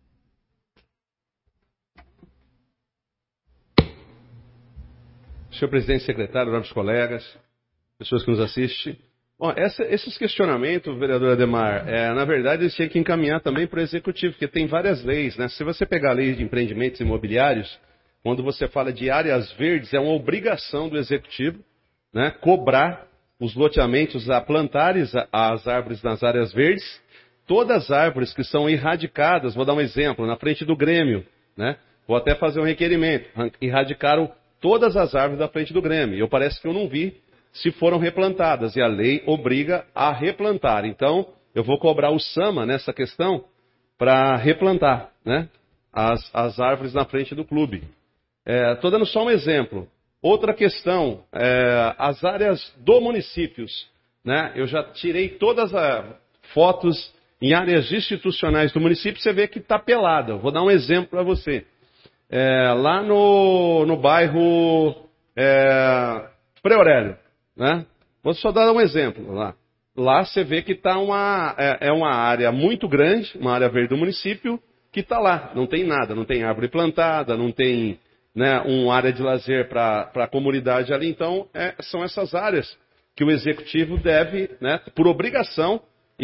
Senhor presidente, secretário, nobres colegas, pessoas que nos assistem. Bom, esses questionamentos, vereador Ademar, na verdade, eles tinham que encaminhar também para o executivo, porque tem várias leis, né? Se você pegar a lei de empreendimentos imobiliários, quando você fala de áreas verdes, é uma obrigação do executivo, né, cobrar os loteamentos a plantar as árvores nas áreas verdes. Todas as árvores que são erradicadas, vou dar um exemplo, na frente do Grêmio, né? Vou até fazer um requerimento. Erradicaram todas as árvores da frente do Grêmio. Eu parece que eu não vi se foram replantadas, e a lei obriga a replantar. Então, eu vou cobrar o SAMA nessa questão para replantar, né, as árvores na frente do clube. Estou dando só um exemplo. Outra questão, as áreas do município, né, eu já tirei todas as fotos em áreas institucionais do município, você vê que está pelada. Eu vou dar um exemplo para você. Lá no bairro Frei Aurélio, né? Vou só dar um exemplo lá. Lá você vê que está uma área muito grande, uma área verde do município, que está lá. Não tem nada, não tem árvore plantada, não tem, né, uma área de lazer para a comunidade ali. Então, são essas áreas que o executivo deve, né, por obrigação,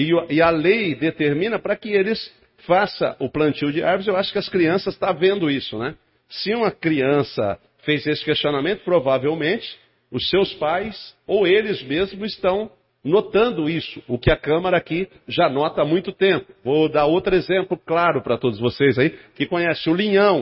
e a lei determina para que eles façam o plantio de árvores. Eu acho que as crianças estão vendo isso, né? Se uma criança fez esse questionamento, provavelmente os seus pais ou eles mesmos estão notando isso, o que a Câmara aqui já nota há muito tempo. Vou dar outro exemplo claro para todos vocês aí, que conhecem o Linhão,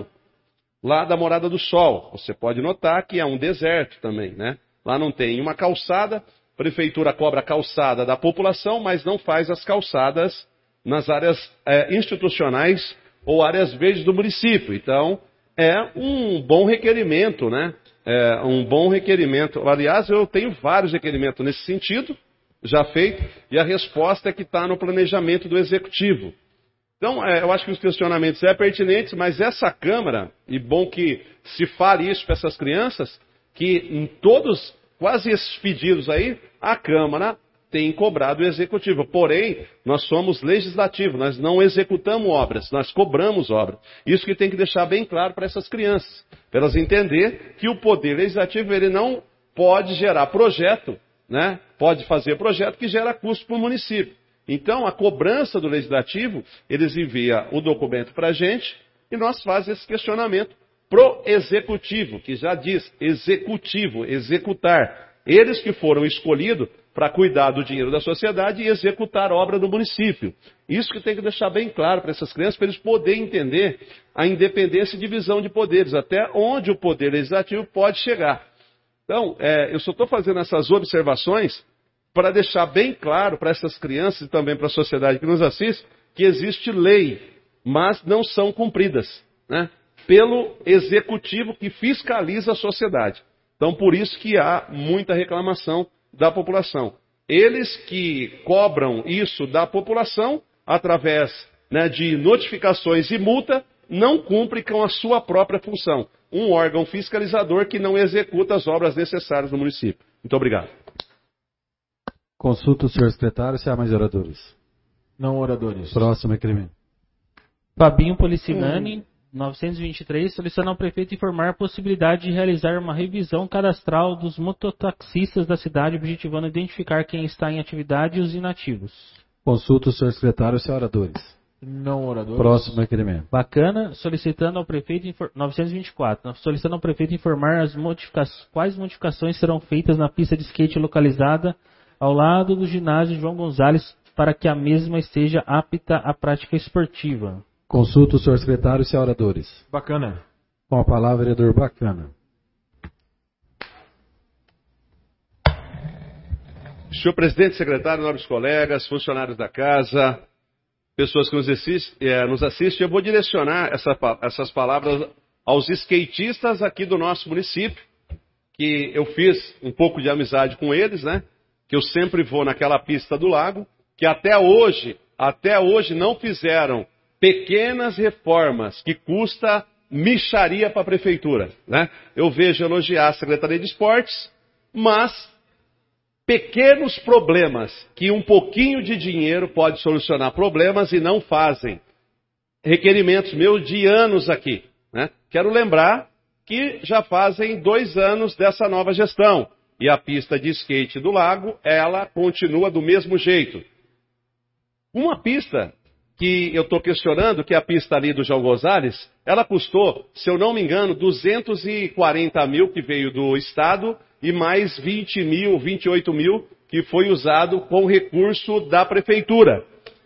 lá da Morada do Sol. Você pode notar que é um deserto também, né? Lá não tem uma calçada, a prefeitura cobra a calçada da população, mas não faz as calçadas nas áreas institucionais ou áreas verdes do município. Então, é um bom requerimento, né? É um bom requerimento. Aliás, eu tenho vários requerimentos nesse sentido, já feito, e a resposta é que está no planejamento do Executivo. Então, eu acho que os questionamentos são pertinentes, mas essa Câmara, e bom que se fale isso para essas crianças, que em todos, quase esses pedidos aí, a Câmara tem cobrado o Executivo. Porém, nós somos legislativo, nós não executamos obras, nós cobramos obras. Isso que tem que deixar bem claro para essas crianças, para elas entenderem que o Poder Legislativo ele não pode gerar projeto, né? Pode fazer projeto que gera custo para o município. Então, a cobrança do Legislativo, eles enviam o documento para a gente e nós fazemos esse questionamento pro Executivo, que já diz executivo, executar. Eles que foram escolhidos para cuidar do dinheiro da sociedade e executar obra do município. Isso que tem que deixar bem claro para essas crianças, para eles poderem entender a independência e divisão de poderes, até onde o Poder Legislativo pode chegar. Então, eu só estou fazendo essas observações para deixar bem claro para essas crianças e também para a sociedade que nos assiste, que existe lei, mas não são cumpridas, né? Pelo Executivo que fiscaliza a sociedade. Então, por isso que há muita reclamação da população. Eles que cobram isso da população, através, né, de notificações e multa, não cumprem com a sua própria função. Um órgão fiscalizador que não executa as obras necessárias no município. Muito obrigado. Consulta o senhor secretário se há mais oradores. Não oradores. Próximo requerimento. Fabinho Policimani, 923, solicitando ao prefeito informar a possibilidade de realizar uma revisão cadastral dos mototaxistas da cidade, objetivando identificar quem está em atividade e os inativos. Consulta o senhor secretário se há oradores. Não oradores. Próximo requerimento. Bacana, solicitando ao prefeito 924, solicitando ao prefeito informar quais modificações serão feitas na pista de skate localizada ao lado do ginásio João Gonzalez para que a mesma esteja apta à prática esportiva. Consulta o senhor secretário se há oradores. Bacana. Com a palavra, vereador Bacana. Senhor presidente, secretário, nobres colegas, funcionários da casa, pessoas que nos assistem, eu vou direcionar essas palavras aos skatistas aqui do nosso município, que eu fiz um pouco de amizade com eles, né? Que eu sempre vou naquela pista do lago, que até hoje não fizeram pequenas reformas que custa mixaria para a prefeitura, né? Eu vejo elogiar a Secretaria de Esportes, mas pequenos problemas que um pouquinho de dinheiro pode solucionar problemas e não fazem. Requerimentos meus de anos aqui, né? Quero lembrar que já fazem 2 anos dessa nova gestão. E a pista de skate do lago, ela continua do mesmo jeito. Uma pista que eu estou questionando, que é a pista ali do João Gonzalez, ela custou, se eu não me engano, 240 mil que veio do Estado e mais 20 mil, 28 mil que foi usado com recurso da Prefeitura.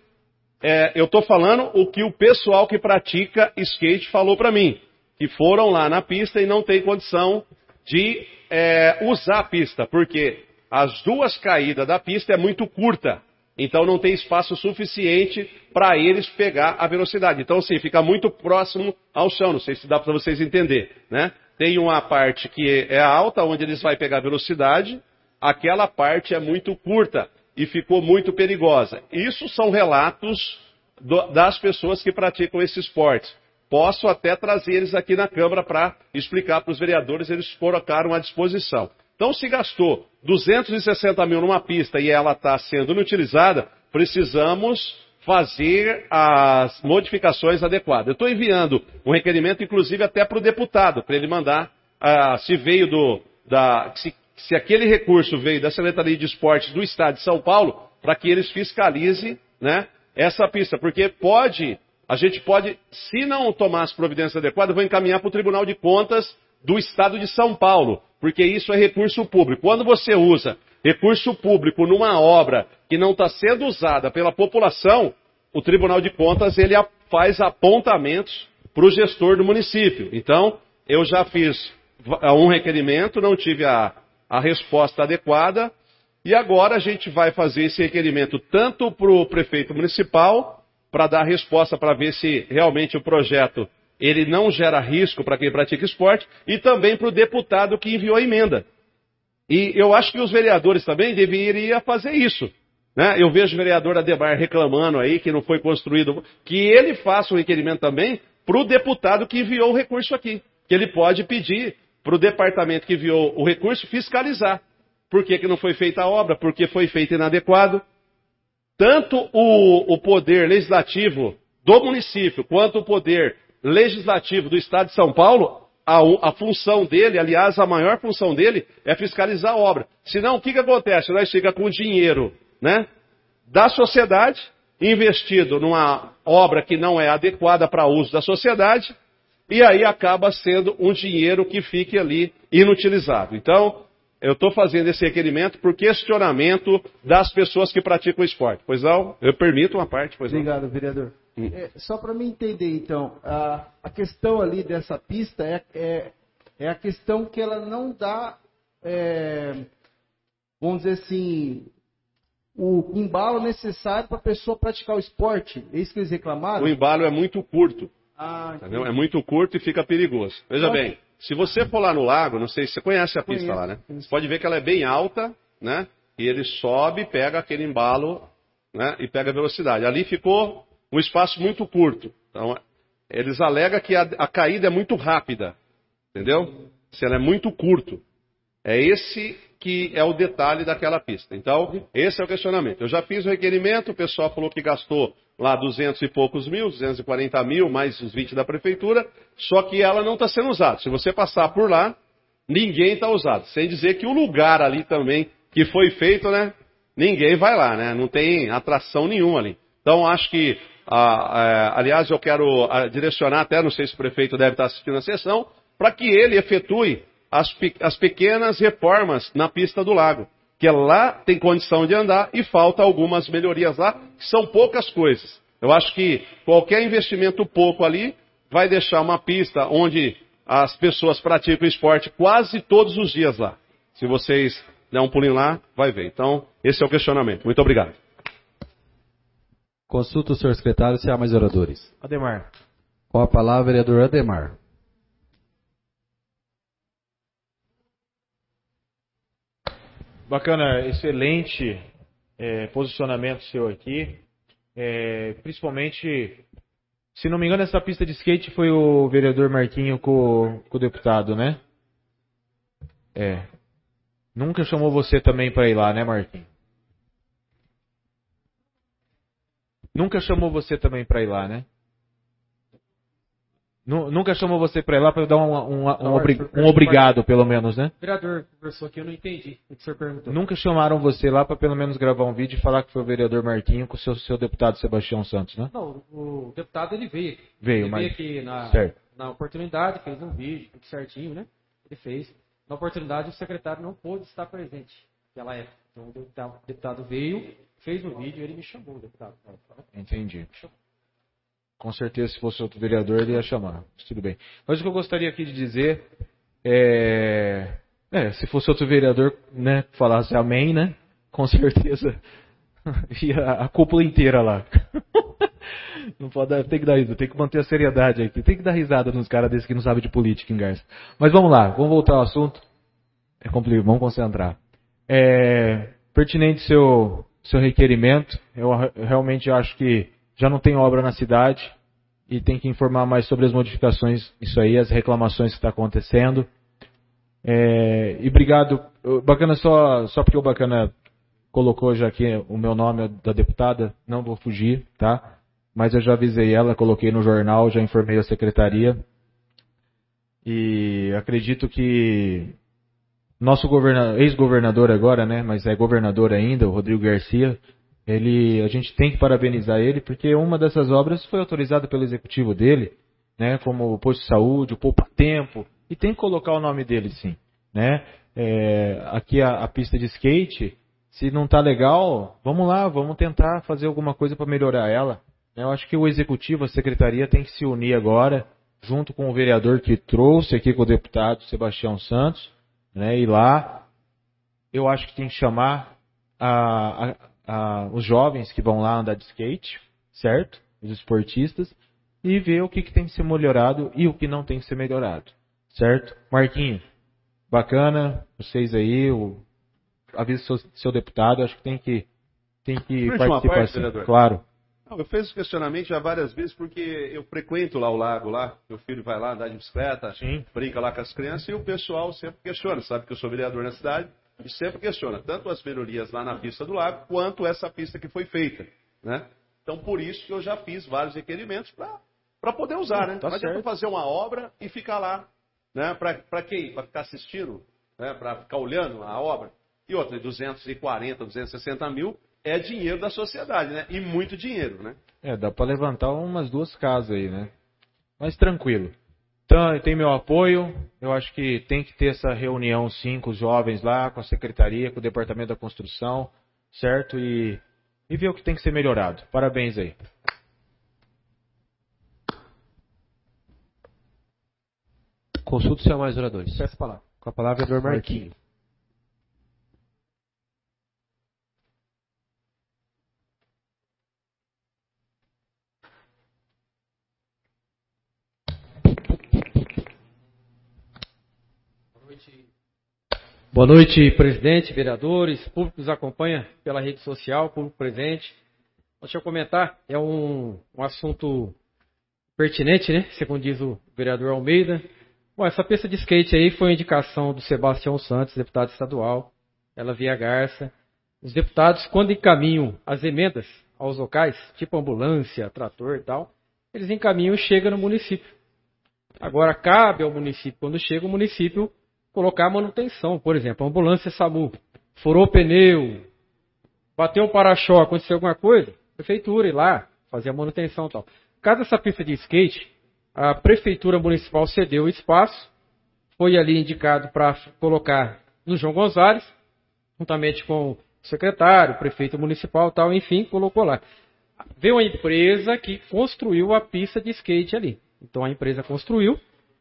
Eu estou falando o que o pessoal que pratica skate falou para mim, que foram lá na pista e não tem condição de usar a pista, porque as 2 caídas da pista é muito curta, então não tem espaço suficiente para eles pegar a velocidade. Então, assim, fica muito próximo ao chão, não sei se dá para vocês entenderem, né? Tem uma parte que é alta, onde eles vão pegar velocidade, aquela parte é muito curta e ficou muito perigosa. Isso são relatos das pessoas que praticam esse esporte. Posso até trazer eles aqui na Câmara para explicar para os vereadores, eles colocaram à disposição. Então, se gastou 260 mil numa pista e ela está sendo inutilizada, precisamos fazer as modificações adequadas. Eu estou enviando um requerimento, inclusive, até para o deputado, para ele mandar, se veio se aquele recurso veio da Secretaria de Esportes do Estado de São Paulo, para que eles fiscalizem, né, essa pista. Porque a gente pode, se não tomar as providências adequadas, vou encaminhar para o Tribunal de Contas do Estado de São Paulo, porque isso é recurso público. Quando você usa recurso público numa obra que não está sendo usada pela população, o Tribunal de Contas ele faz apontamentos para o gestor do município. Então, eu já fiz um requerimento, não tive a resposta adequada, e agora a gente vai fazer esse requerimento tanto para o prefeito municipal, para dar resposta para ver se realmente o projeto ele não gera risco para quem pratica esporte, e também para o deputado que enviou a emenda. E eu acho que os vereadores também deveriam fazer isso. Né? Eu vejo o vereador Ademar reclamando aí que não foi construído, que ele faça o requerimento também para o deputado que enviou o recurso aqui. Que ele pode pedir para o departamento que enviou o recurso fiscalizar. Por que não foi feita a obra? Porque foi feito inadequado. Tanto o poder legislativo do município, quanto o poder legislativo do Estado de São Paulo, a função dele, aliás, a maior função dele é fiscalizar a obra. Senão, o que acontece? Nós ficamos com dinheiro, né, da sociedade, investido numa obra que não é adequada para uso da sociedade, e aí acaba sendo um dinheiro que fique ali inutilizado. Então, eu estou fazendo esse requerimento por questionamento das pessoas que praticam o esporte. Pois não? Eu permito uma parte. Pois Obrigado, não. vereador. Só para me entender, então, a questão ali dessa pista é a questão que ela não dá, vamos dizer assim, o embalo necessário para a pessoa praticar o esporte. É isso que eles reclamaram? O embalo é muito curto. Entendeu? É muito curto e fica perigoso. Veja bem, se você for lá no lago, não sei se você conhece a pista lá, né? Você pode ver que ela é bem alta, né? E ele sobe, pega aquele embalo, né? E pega a velocidade. Ali ficou um espaço muito curto. Então, eles alegam que a caída é muito rápida. Entendeu? Se ela é muito curto. É esse que é o detalhe daquela pista. Então, esse é o questionamento. Eu já fiz o requerimento, o pessoal falou que gastou lá 200 e poucos mil, 240 mil, mais os 20 da prefeitura, só que ela não está sendo usada. Se você passar por lá, ninguém está usado. Sem dizer que o lugar ali também, que foi feito, né, ninguém vai lá, né, não tem atração nenhuma ali. Então, acho que, aliás, eu quero direcionar, até não sei se o prefeito deve estar assistindo a sessão, para que ele efetue as pequenas reformas na pista do lago. Que lá tem condição de andar e falta algumas melhorias lá, que são poucas coisas. Eu acho que qualquer investimento pouco ali vai deixar uma pista onde as pessoas praticam esporte quase todos os dias lá. Se vocês der um pulinho lá, vai ver. Então, esse é o questionamento. Muito obrigado. Consulta o senhor secretário se há mais oradores. Ademar. Com a palavra, vereador Ademar. Bacana, excelente posicionamento seu aqui. Principalmente, se não me engano, essa pista de skate foi o vereador Marquinho com o deputado, né? Nunca chamou você também para ir lá, né, Marquinho? Nunca chamou você também para ir lá, né? Nunca chamou você para ir lá para dar um obrigado, pelo menos, né? O vereador conversou aqui, eu não entendi o que o senhor perguntou. Nunca chamaram você lá para pelo menos gravar um vídeo e falar que foi o vereador Marquinho com o seu deputado Sebastião Santos, né? Não, o deputado ele veio aqui. Veio Aqui na oportunidade, fez um vídeo, tudo certinho, né? Ele fez. Na oportunidade, o secretário não pôde estar presente naquela época. Então, o deputado veio, fez o vídeo e ele me chamou, o deputado. Entendi. Com certeza, se fosse outro vereador, ele ia chamar. Tudo bem. Mas o que eu gostaria aqui de dizer se fosse outro vereador, né, falasse amém, né? Com certeza ia a cúpula inteira lá. Não pode, tem que dar risada, tem que manter a seriedade aqui. Tem que dar risada nos caras desses que não sabem de política em Garça. Mas vamos lá, vamos voltar ao assunto. É complicado, vamos concentrar. Pertinente seu requerimento, eu realmente acho que já não tem obra na cidade e tem que informar mais sobre as modificações, isso aí, as reclamações que está acontecendo. E obrigado, bacana só porque o bacana colocou já aqui o meu nome da deputada, não vou fugir, tá? Mas eu já avisei ela, coloquei no jornal, já informei a secretaria. E acredito que Nosso ex-governador agora, né, mas é governador ainda, o Rodrigo Garcia, a gente tem que parabenizar ele, porque uma dessas obras foi autorizada pelo executivo dele, né, como o posto de saúde, o Poupa Tempo, e tem que colocar o nome dele sim, né. Aqui a pista de skate, se não está legal, vamos lá, vamos tentar fazer alguma coisa para melhorar ela. Eu acho que o executivo, a secretaria tem que se unir agora, junto com o vereador que trouxe aqui com o deputado Sebastião Santos, né, e lá eu acho que tem que chamar os jovens que vão lá andar de skate, certo? Os esportistas, e ver o que tem que ser melhorado e o que não tem que ser melhorado, certo? Marquinho, bacana, vocês aí, avisa seu deputado, acho que tem que participar assim, claro. Não, eu fiz esse questionamento já várias vezes porque eu frequento lá o lago lá, meu filho vai lá andar de bicicleta, brinca lá com as crianças e o pessoal sempre questiona, sabe que eu sou vereador na cidade e sempre questiona, tanto as melhorias lá na pista do lago quanto essa pista que foi feita, né? Então por isso que eu já fiz vários requerimentos para poder usar, né? Não adianta fazer uma obra e ficar lá, né? Para quem? Para ficar assistindo, né? Para ficar olhando a obra. E outra, 240, 260 mil é dinheiro da sociedade, né? E muito dinheiro, né? Dá para levantar umas 2 casas aí, né? Mas tranquilo. Então, tem meu apoio. Eu acho que tem que ter essa reunião, sim, com os jovens lá, com a secretaria, com o departamento da construção, certo? E ver o que tem que ser melhorado. Parabéns aí. Consulta se há mais oradores. Peço a palavra. Com a palavra, vereador Marquinho. Boa noite, presidente, vereadores, público que nos acompanha pela rede social, público presente. Deixa eu comentar, é um assunto pertinente, né? Segundo diz o vereador Almeida. Bom, essa pista de skate aí foi uma indicação do Sebastião Santos, deputado estadual, ela via Garça. Os deputados, quando encaminham as emendas aos locais, tipo ambulância, trator e tal, eles encaminham e chegam no município. Agora, cabe ao município, quando chega o município, colocar a manutenção. Por exemplo, a ambulância SAMU furou o pneu, bateu um para-choque, aconteceu alguma coisa, a prefeitura ir lá, fazer a manutenção e tal. Caso essa pista de skate, a prefeitura municipal cedeu o espaço, foi ali indicado para colocar no João Gonzalez, juntamente com o secretário, o prefeito municipal e tal, enfim, colocou lá. Veio uma empresa que construiu a pista de skate ali. Então a empresa construiu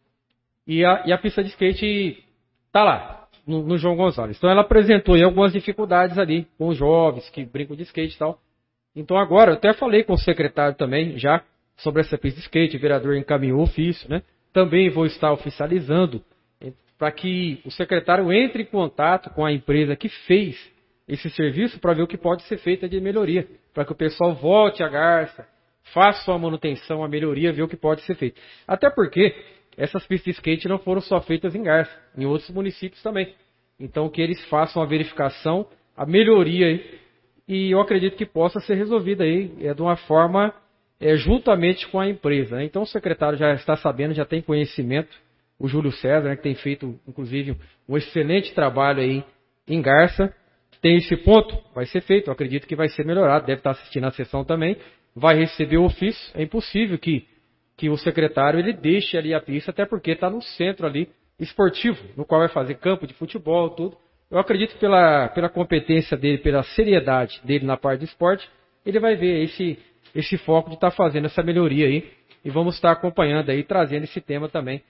e a pista de skate está lá, no João Gonzalez. Então ela apresentou aí algumas dificuldades ali com os jovens que brincam de skate e tal. Então agora, eu até falei com o secretário também já sobre essa pista de skate, o vereador encaminhou o ofício, né? Também vou estar oficializando para que o secretário entre em contato com a empresa que fez esse serviço para ver o que pode ser feito de melhoria, para que o pessoal volte a Garça, faça a manutenção, a melhoria, ver o que pode ser feito. Até porque essas pistas de skate não foram só feitas em Garça, em outros municípios também. Então que eles façam a verificação, a melhoria aí, e eu acredito que possa ser resolvida aí de uma forma juntamente com a empresa, né? Então o secretário já está sabendo, já tem conhecimento, o Júlio César, né, que tem feito inclusive um excelente trabalho aí em Garça, tem esse ponto, vai ser feito, eu acredito que vai ser melhorado, deve estar assistindo a sessão também, vai receber o ofício, é impossível que o secretário ele deixe ali a pista, até porque está no centro ali esportivo, no qual vai fazer campo de futebol, tudo. Eu acredito que pela competência dele, pela seriedade dele na parte do esporte, ele vai ver esse foco de estar fazendo essa melhoria aí, e vamos estar acompanhando aí, trazendo esse tema também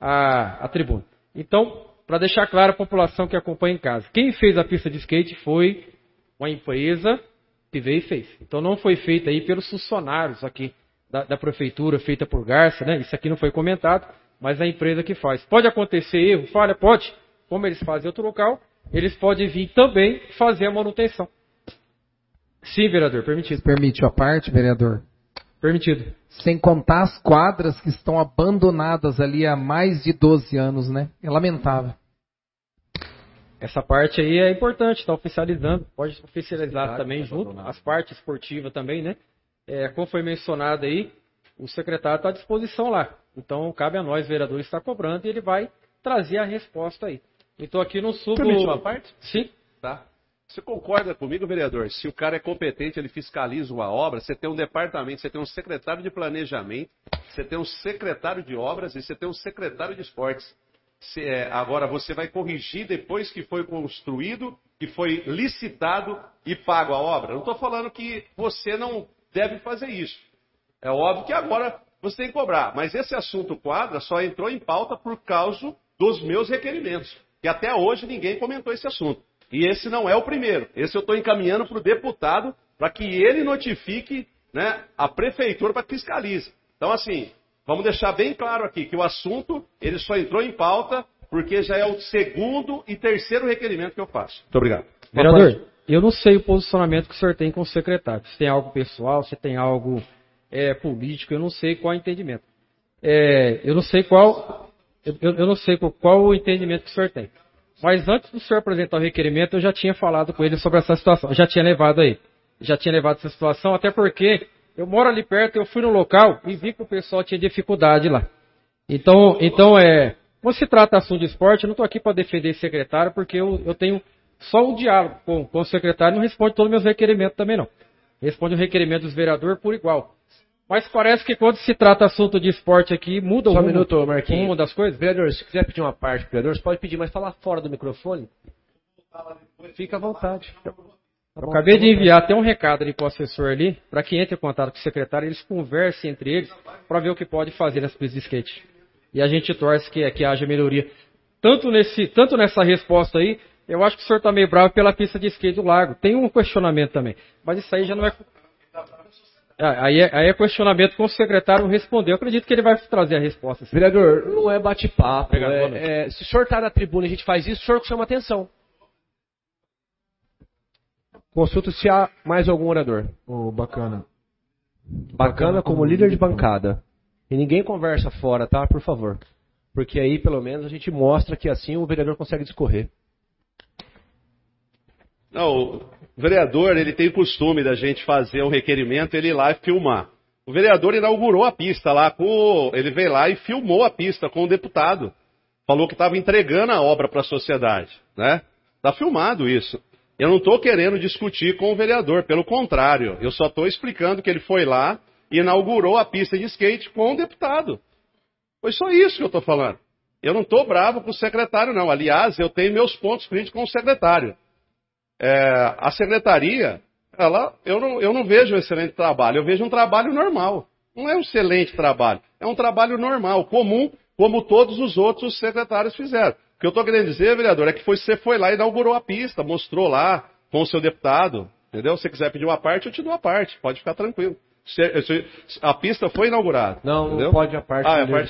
à tribuna. Então, para deixar claro a população que acompanha em casa, quem fez a pista de skate foi uma empresa que veio e fez. Então não foi feita aí pelos funcionários aqui da prefeitura, feita por Garça, né? Isso aqui não foi comentado, mas a empresa que faz. Pode acontecer erro, falha? Pode. Como eles fazem em outro local, eles podem vir também fazer a manutenção. Sim, vereador, permitido. Permite a parte, vereador? Permitido. Sem contar as quadras que estão abandonadas ali há mais de 12 anos, né? É lamentável. Essa parte aí é importante, está oficializando. Pode oficializar também junto, as partes esportivas também, né? Como foi mencionado aí, o secretário está à disposição lá. Então, cabe a nós, vereadores, estar cobrando e ele vai trazer a resposta aí. Então aqui não subo... Permite uma parte? Sim. Tá? Você concorda comigo, vereador? Se o cara é competente, ele fiscaliza uma obra, você tem um departamento, você tem um secretário de planejamento, você tem um secretário de obras e você tem um secretário de esportes. Agora você vai corrigir depois que foi construído, que foi licitado e pago a obra. Não estou falando que você não deve fazer isso. É óbvio que agora você tem que cobrar. Mas esse assunto quadra só entrou em pauta por causa dos meus requerimentos. Que até hoje ninguém comentou esse assunto. E esse não é o primeiro. Esse eu estou encaminhando para o deputado para que ele notifique, né, a prefeitura para que fiscalize. Então, assim, vamos deixar bem claro aqui que o assunto ele só entrou em pauta porque já é o segundo e terceiro requerimento que eu faço. Muito obrigado. Vereador, eu não sei o posicionamento que o senhor tem com o secretário. Se tem algo pessoal, se tem algo político, eu não sei qual é o entendimento. Eu não sei qual o entendimento que o senhor tem. Mas antes do senhor apresentar o requerimento, eu já tinha falado com ele sobre essa situação. Eu já tinha levado essa situação, até porque eu moro ali perto, eu fui no local e vi que o pessoal tinha dificuldade lá. Então quando se trata assunto de esporte, eu não estou aqui para defender esse secretário, porque eu tenho só um diálogo com o secretário, não responde todos os meus requerimentos também não. Responde o requerimento dos vereadores por igual. Mas parece que quando se trata assunto de esporte aqui, muda Só um minuto, Marquinhos. rumo das coisas. Vereador, se quiser pedir uma parte, vereador, você pode pedir, mas falar fora do microfone. Fica à vontade. Eu acabei de enviar até um recado ali para o assessor ali, para que entre em contato com o secretário, eles conversem entre eles para ver o que pode fazer nas pistas de skate. E a gente torce que haja melhoria. Tanto nessa resposta aí, eu acho que o senhor está meio bravo pela pista de skate do Lago. Tem um questionamento também, mas isso aí já não é... Aí é questionamento com o secretário responder. Eu acredito que ele vai trazer a resposta. Vereador, não é bate-papo. Se o senhor está na tribuna e a gente faz isso, o senhor chama atenção. Consulta se há mais algum orador. Bacana. Bacana como líder de bancada. E ninguém conversa fora, tá? Por favor. Porque aí, pelo menos, a gente mostra que assim o vereador consegue discorrer. Não, o vereador, ele tem costume da gente fazer um requerimento, ele ir lá e filmar. O vereador inaugurou a pista lá, ele veio lá e filmou a pista com o deputado. Falou que estava entregando a obra para a sociedade, né? Está filmado isso. Eu não estou querendo discutir com o vereador, pelo contrário. Eu só estou explicando que ele foi lá e inaugurou a pista de skate com o deputado. Foi só isso que eu estou falando. Eu não estou bravo com o secretário, não. Aliás, eu tenho meus pontos críticos com o secretário. A secretaria, eu não vejo um excelente trabalho, eu vejo um trabalho normal. Não é um excelente trabalho, é um trabalho normal, comum, como todos os outros secretários fizeram. O que eu estou querendo dizer, vereador, é que você foi lá e inaugurou a pista, mostrou lá com o seu deputado, entendeu? Se você quiser pedir uma parte, eu te dou a parte, pode ficar tranquilo. A pista foi inaugurada. Não, entendeu? Não pode a parte.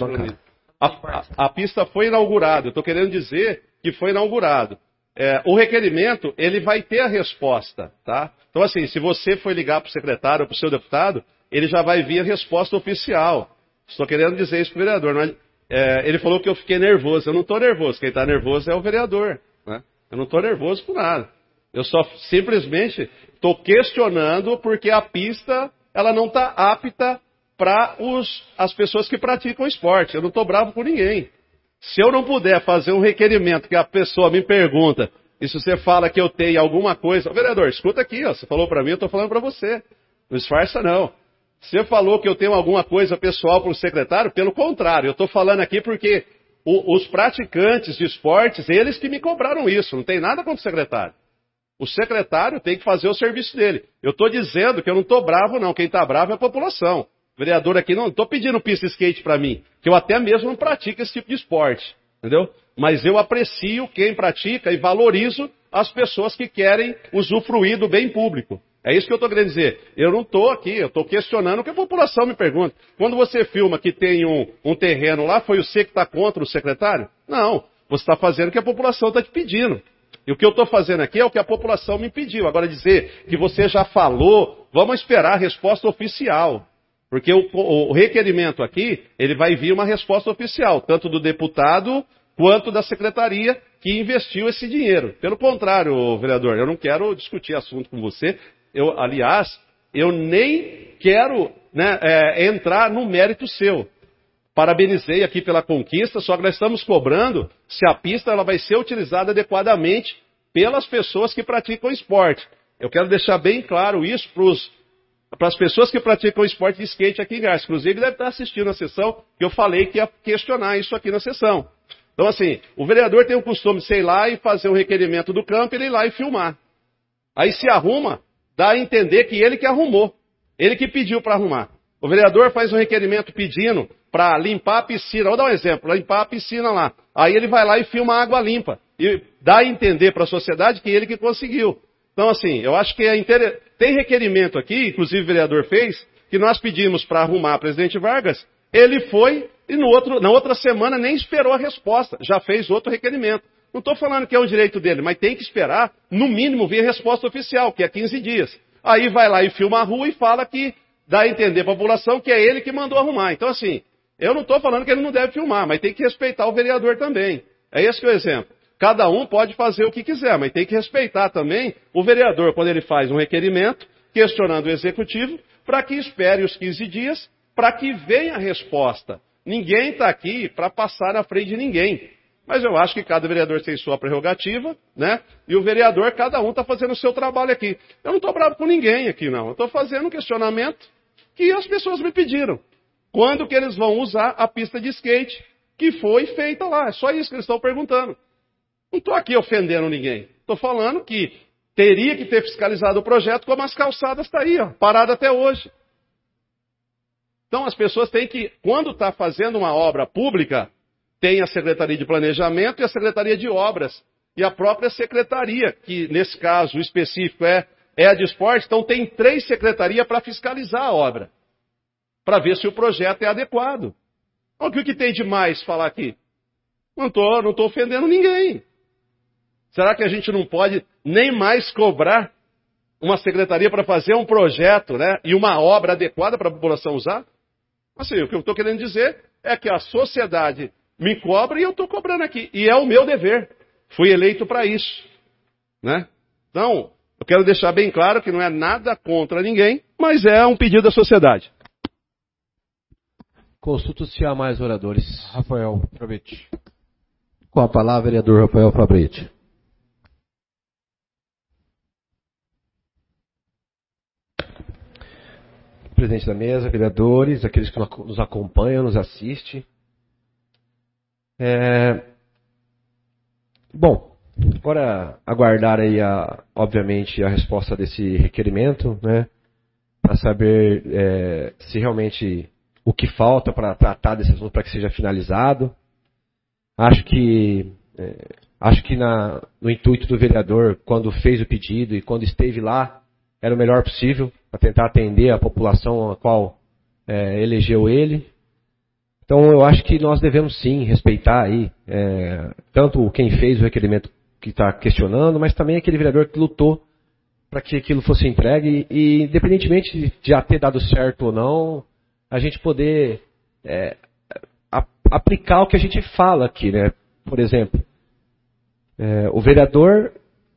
A pista foi inaugurada, eu estou querendo dizer que foi inaugurado. O requerimento, ele vai ter a resposta, tá? Então, assim, se você for ligar para o secretário ou para o seu deputado, ele já vai vir a resposta oficial. Estou querendo dizer isso para o vereador. Mas, ele falou que eu fiquei nervoso. Eu não estou nervoso. Quem está nervoso é o vereador, né? Eu não estou nervoso por nada. Eu só simplesmente estou questionando porque a pista, ela não está apta para as pessoas que praticam esporte. Eu não estou bravo com ninguém. Se eu não puder fazer um requerimento que a pessoa me pergunta, e se você fala que eu tenho alguma coisa... Vereador, escuta aqui, ó, você falou para mim, eu estou falando para você. Não disfarça, não. Você falou que eu tenho alguma coisa pessoal para o secretário, pelo contrário, eu estou falando aqui porque os praticantes de esportes, eles que me cobraram isso, não tem nada contra o secretário. O secretário tem que fazer o serviço dele. Eu estou dizendo que eu não estou bravo, não. Quem está bravo é a população. Vereador aqui, não estou pedindo pista skate para mim, que eu até mesmo não pratico esse tipo de esporte, entendeu? Mas eu aprecio quem pratica e valorizo as pessoas que querem usufruir do bem público. É isso que eu estou querendo dizer. Eu não estou aqui, eu estou questionando o que a população me pergunta. Quando você filma que tem um terreno lá, foi você que está contra o secretário? Não, você está fazendo o que a população está te pedindo. E o que eu estou fazendo aqui é o que a população me pediu. Agora dizer que você já falou, vamos esperar a resposta oficial. Porque o requerimento aqui, ele vai vir uma resposta oficial, tanto do deputado quanto da secretaria que investiu esse dinheiro. Pelo contrário, vereador, eu não quero discutir assunto com você. Aliás, eu nem quero entrar no mérito seu. parabenizei aqui pela conquista, só que nós estamos cobrando se a pista ela vai ser utilizada adequadamente pelas pessoas que praticam esporte. Eu quero deixar bem claro isso para as pessoas que praticam esporte de skate aqui em Garça. Inclusive, deve estar assistindo a sessão, que eu falei que ia questionar isso aqui na sessão. Então, assim, o vereador tem o costume de ir lá e fazer um requerimento do campo, ele ir lá e filmar. Aí se arruma, dá a entender que ele que arrumou. Ele que pediu para arrumar. O vereador faz um requerimento pedindo para limpar a piscina. Vou dar um exemplo, limpar a piscina lá. Aí ele vai lá e filma a água limpa. E dá a entender para a sociedade que ele que conseguiu. Então, assim, eu acho que tem requerimento aqui, inclusive o vereador fez, que nós pedimos para arrumar presidente Vargas. Ele foi e na outra semana nem esperou a resposta. Já fez outro requerimento. Não estou falando que é o direito dele, mas tem que esperar, no mínimo, vir a resposta oficial, que é 15 dias. Aí vai lá e filma a rua e fala que dá a entender para a população que é ele que mandou arrumar. Então, assim, eu não estou falando que ele não deve filmar, mas tem que respeitar o vereador também. É esse que é o exemplo. Cada um pode fazer o que quiser, mas tem que respeitar também o vereador quando ele faz um requerimento, questionando o executivo, para que espere os 15 dias, para que venha a resposta. Ninguém está aqui para passar na frente de ninguém. Mas eu acho que cada vereador tem sua prerrogativa, né? E o vereador, cada um está fazendo o seu trabalho aqui. Eu não estou bravo com ninguém aqui, não. Eu estou fazendo um questionamento que as pessoas me pediram. Quando que eles vão usar a pista de skate que foi feita lá? É só isso que eles estão perguntando. Não estou aqui ofendendo ninguém. Estou falando que teria que ter fiscalizado o projeto como as calçadas estão aí, ó, parada até hoje. Então as pessoas têm que, quando está fazendo uma obra pública, tem a Secretaria de Planejamento e a Secretaria de Obras. E a própria Secretaria, que nesse caso específico é a de Esporte, então tem 3 secretarias para fiscalizar a obra. Para ver se o projeto é adequado. O que tem de mais falar aqui? Não estou ofendendo ninguém. Será que a gente não pode nem mais cobrar uma secretaria para fazer um projeto, né, e uma obra adequada para a população usar? Assim, o que eu estou querendo dizer é que a sociedade me cobra e eu estou cobrando aqui. E é o meu dever. Fui eleito para isso. Né? Então, eu quero deixar bem claro que não é nada contra ninguém, mas é um pedido da sociedade. Consulto se há mais oradores. Rafael Fabretti. Com a palavra, vereador Rafael Fabretti. Presidente da mesa, vereadores, aqueles que nos acompanham, nos assistem. Bom, agora aguardar aí, obviamente, a resposta desse requerimento, né, para saber se realmente o que falta para tratar desse assunto para que seja finalizado. Acho que no intuito do vereador, quando fez o pedido e quando esteve lá, era o melhor possível para tentar atender a população a qual elegeu ele. Então eu acho que nós devemos sim respeitar aí tanto quem fez o requerimento que está questionando, mas também aquele vereador que lutou para que aquilo fosse entregue e independentemente de já ter dado certo ou não, a gente poder aplicar o que a gente fala aqui, né? Por exemplo, o vereador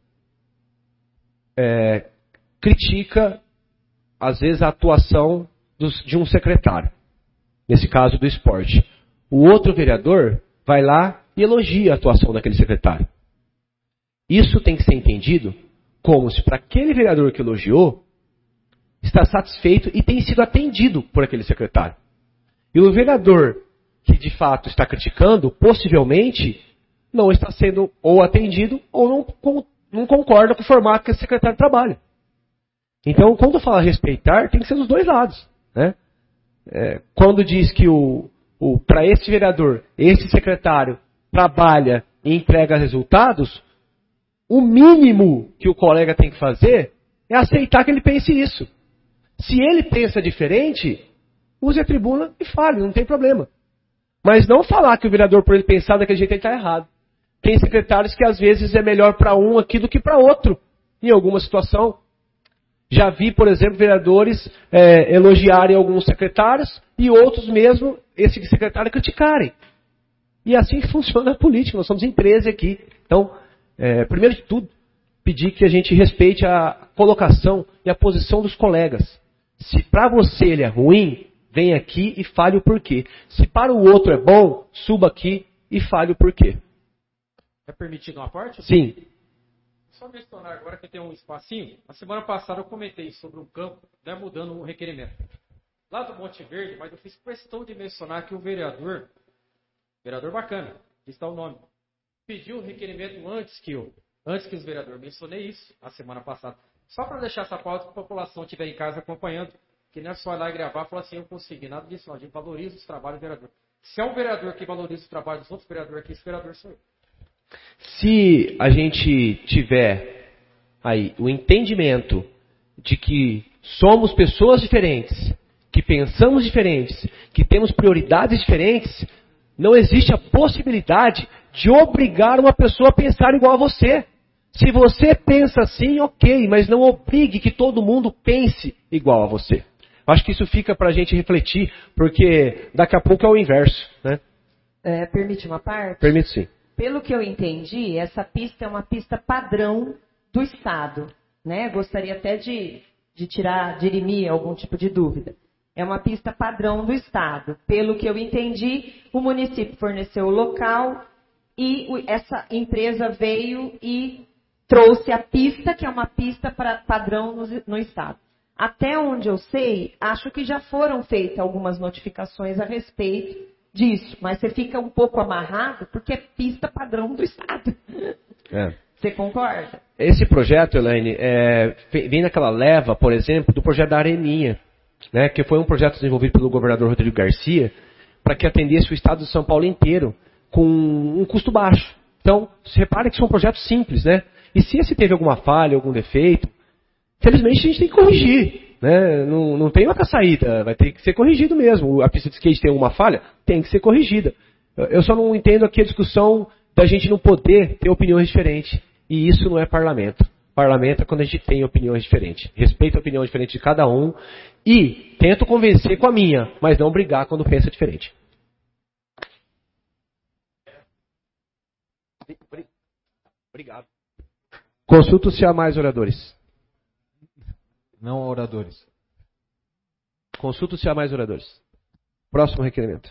critica às vezes a atuação de um secretário, nesse caso do esporte. O outro vereador vai lá e elogia a atuação daquele secretário. Isso tem que ser entendido como se para aquele vereador que elogiou, está satisfeito e tem sido atendido por aquele secretário. E o vereador que de fato está criticando, possivelmente, não está sendo ou atendido ou não concorda com o formato que esse secretário trabalha. Então, quando fala respeitar, tem que ser dos dois lados. Né? Quando diz que para esse vereador, esse secretário trabalha e entrega resultados, o mínimo que o colega tem que fazer é aceitar que ele pense isso. Se ele pensa diferente, use a tribuna e fale, não tem problema. Mas não falar que o vereador, por ele pensar daquele jeito, ele está errado. Tem secretários que às vezes é melhor para um aqui do que para outro, em alguma situação. Já vi, por exemplo, vereadores elogiarem alguns secretários e outros mesmo, esse secretário, criticarem. E assim que funciona a política, nós somos em 13 aqui. Então, primeiro de tudo, pedir que a gente respeite a colocação e a posição dos colegas. Se para você ele é ruim, venha aqui e fale o porquê. Se para o outro é bom, suba aqui e fale o porquê. É permitido uma parte? Sim. Só mencionar agora que tem um espacinho. Na semana passada eu comentei sobre um campo, né, mudando um requerimento. Lá do Monte Verde, mas eu fiz questão de mencionar que o vereador bacana, que está o nome, pediu o requerimento antes que os vereadores. Mencionei isso na semana passada. Só para deixar essa pauta que a população estiver em casa acompanhando, que não é só ir lá e gravar e falar assim, eu consegui. Nada disso, não. A gente valoriza os trabalhos do vereador. Se é um vereador que valoriza os trabalhos dos outros vereadores aqui, esse vereador sou eu. Se a gente tiver aí o entendimento de que somos pessoas diferentes, que pensamos diferentes, que temos prioridades diferentes, não existe a possibilidade de obrigar uma pessoa a pensar igual a você. Se você pensa assim, ok, mas não obrigue que todo mundo pense igual a você. Acho que isso fica para a gente refletir, porque daqui a pouco é o inverso, né? Permite uma parte? Permite sim. Pelo que eu entendi, essa pista é uma pista padrão do Estado, né? Gostaria até de dirimir algum tipo de dúvida. É uma pista padrão do Estado. Pelo que eu entendi, o município forneceu o local e essa empresa veio e trouxe a pista, que é uma pista padrão no Estado. Até onde eu sei, acho que já foram feitas algumas notificações a respeito disso, mas você fica um pouco amarrado porque é pista padrão do Estado. Você concorda? Esse projeto, Elaine, vem naquela leva, por exemplo, do projeto da Areninha, né, que foi um projeto desenvolvido pelo governador Rodrigo Garcia para que atendesse o estado de São Paulo inteiro com um custo baixo. Então, se repare que são projetos simples, né? E se esse teve alguma falha, algum defeito, felizmente a gente tem que corrigir. Né? Não tem outra saída, vai ter que ser corrigido mesmo. A pista de skate tem alguma falha? Tem que ser corrigida. Eu só não entendo aqui a discussão da gente não poder ter opiniões diferentes. E isso não é parlamento. Parlamento é quando a gente tem opiniões diferentes. Respeito a opinião diferente de cada um e tento convencer com a minha, mas não brigar quando pensa diferente. Obrigado. Consulto se há mais oradores. Não oradores. Consulto se há mais oradores. Próximo requerimento.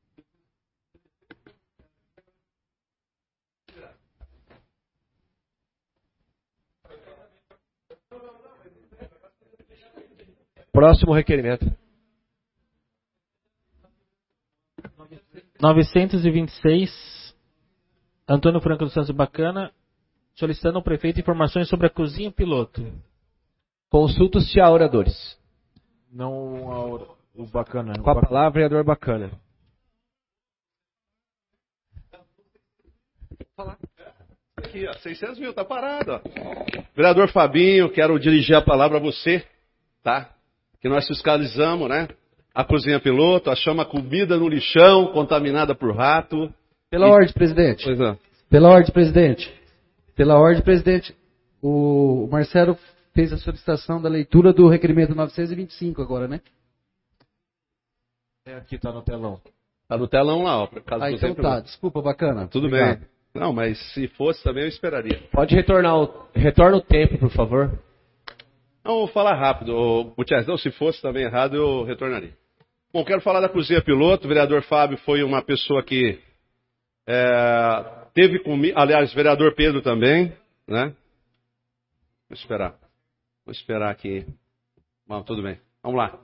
Próximo requerimento. 926, Antônio Franco dos Santos Bacana, solicitando ao prefeito informações sobre a cozinha piloto. Consulto se há oradores. Não o Bacana. Com a palavra, vereador Bacana. Aqui, ó, 600 mil, tá parado. Ó. Vereador Fabinho, quero dirigir a palavra a você, tá? Que nós fiscalizamos, né? A cozinha piloto, achamos a comida no lixão, contaminada por rato. Pela ordem, presidente. Pois é. Pela ordem, presidente. Pela ordem, presidente. O Marcelo fez a solicitação da leitura do requerimento 925 agora, né? Aqui tá no telão. Tá no telão lá, ó. Caso então você tá. Desculpa, Bacana. Tudo Obrigado. bem. Não, mas se fosse também eu esperaria. Pode retorna o tempo, por favor. Não, vou falar rápido. Gutiérrez, não, se fosse também errado, eu retornaria. Bom, quero falar da cozinha piloto. O vereador Fábio foi uma pessoa que teve comigo, aliás, o vereador Pedro também, né? Vou esperar aqui. Bom, tudo bem. Vamos lá.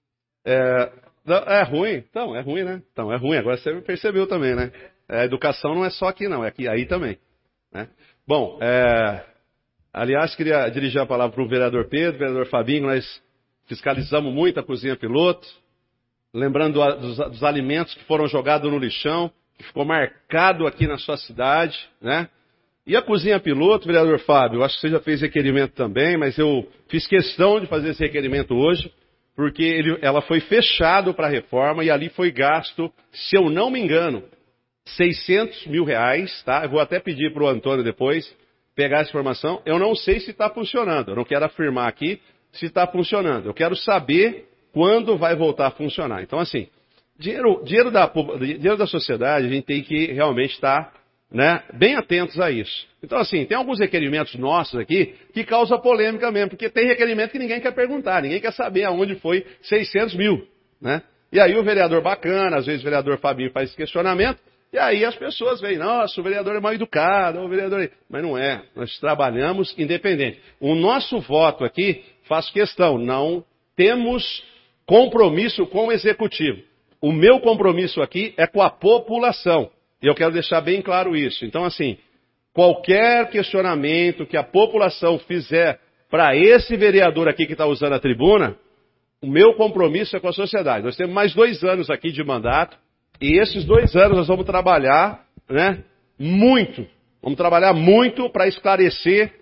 É ruim? Então, é ruim, né? Então, é ruim. Agora você percebeu também, né? A educação não é só aqui, não. É aqui, aí também. Né? Bom, aliás, queria dirigir a palavra para o vereador Pedro, vereador Fabinho. Nós fiscalizamos muito a cozinha piloto. Lembrando dos alimentos que foram jogados no lixão, que ficou marcado aqui na sua cidade, né? E a cozinha piloto, vereador Fábio, acho que você já fez requerimento também, mas eu fiz questão de fazer esse requerimento hoje, porque ela foi fechada para a reforma e ali foi gasto, se eu não me engano, 600 mil reais, tá? Eu vou até pedir para o Antônio depois pegar essa informação. Eu não sei se está funcionando, eu não quero afirmar aqui se está funcionando. Eu quero saber quando vai voltar a funcionar. Então, assim, dinheiro da sociedade, a gente tem que realmente estar, né, bem atentos a isso. Então, assim, tem alguns requerimentos nossos aqui que causam polêmica mesmo, porque tem requerimento que ninguém quer perguntar, ninguém quer saber aonde foi 600 mil, né? E aí o vereador bacana, às vezes o vereador Fabinho faz esse questionamento, e aí as pessoas veem, nossa, o vereador é mal educado, o vereador é... Mas não é, nós trabalhamos independente. O nosso voto aqui, faço questão, não temos compromisso com o executivo. O meu compromisso aqui é com a população. E eu quero deixar bem claro isso. Então, assim, qualquer questionamento que a população fizer para esse vereador aqui que está usando a tribuna, o meu compromisso é com a sociedade. Nós temos mais 2 anos aqui de mandato, e esses 2 anos nós vamos trabalhar, né, muito. Vamos trabalhar muito para esclarecer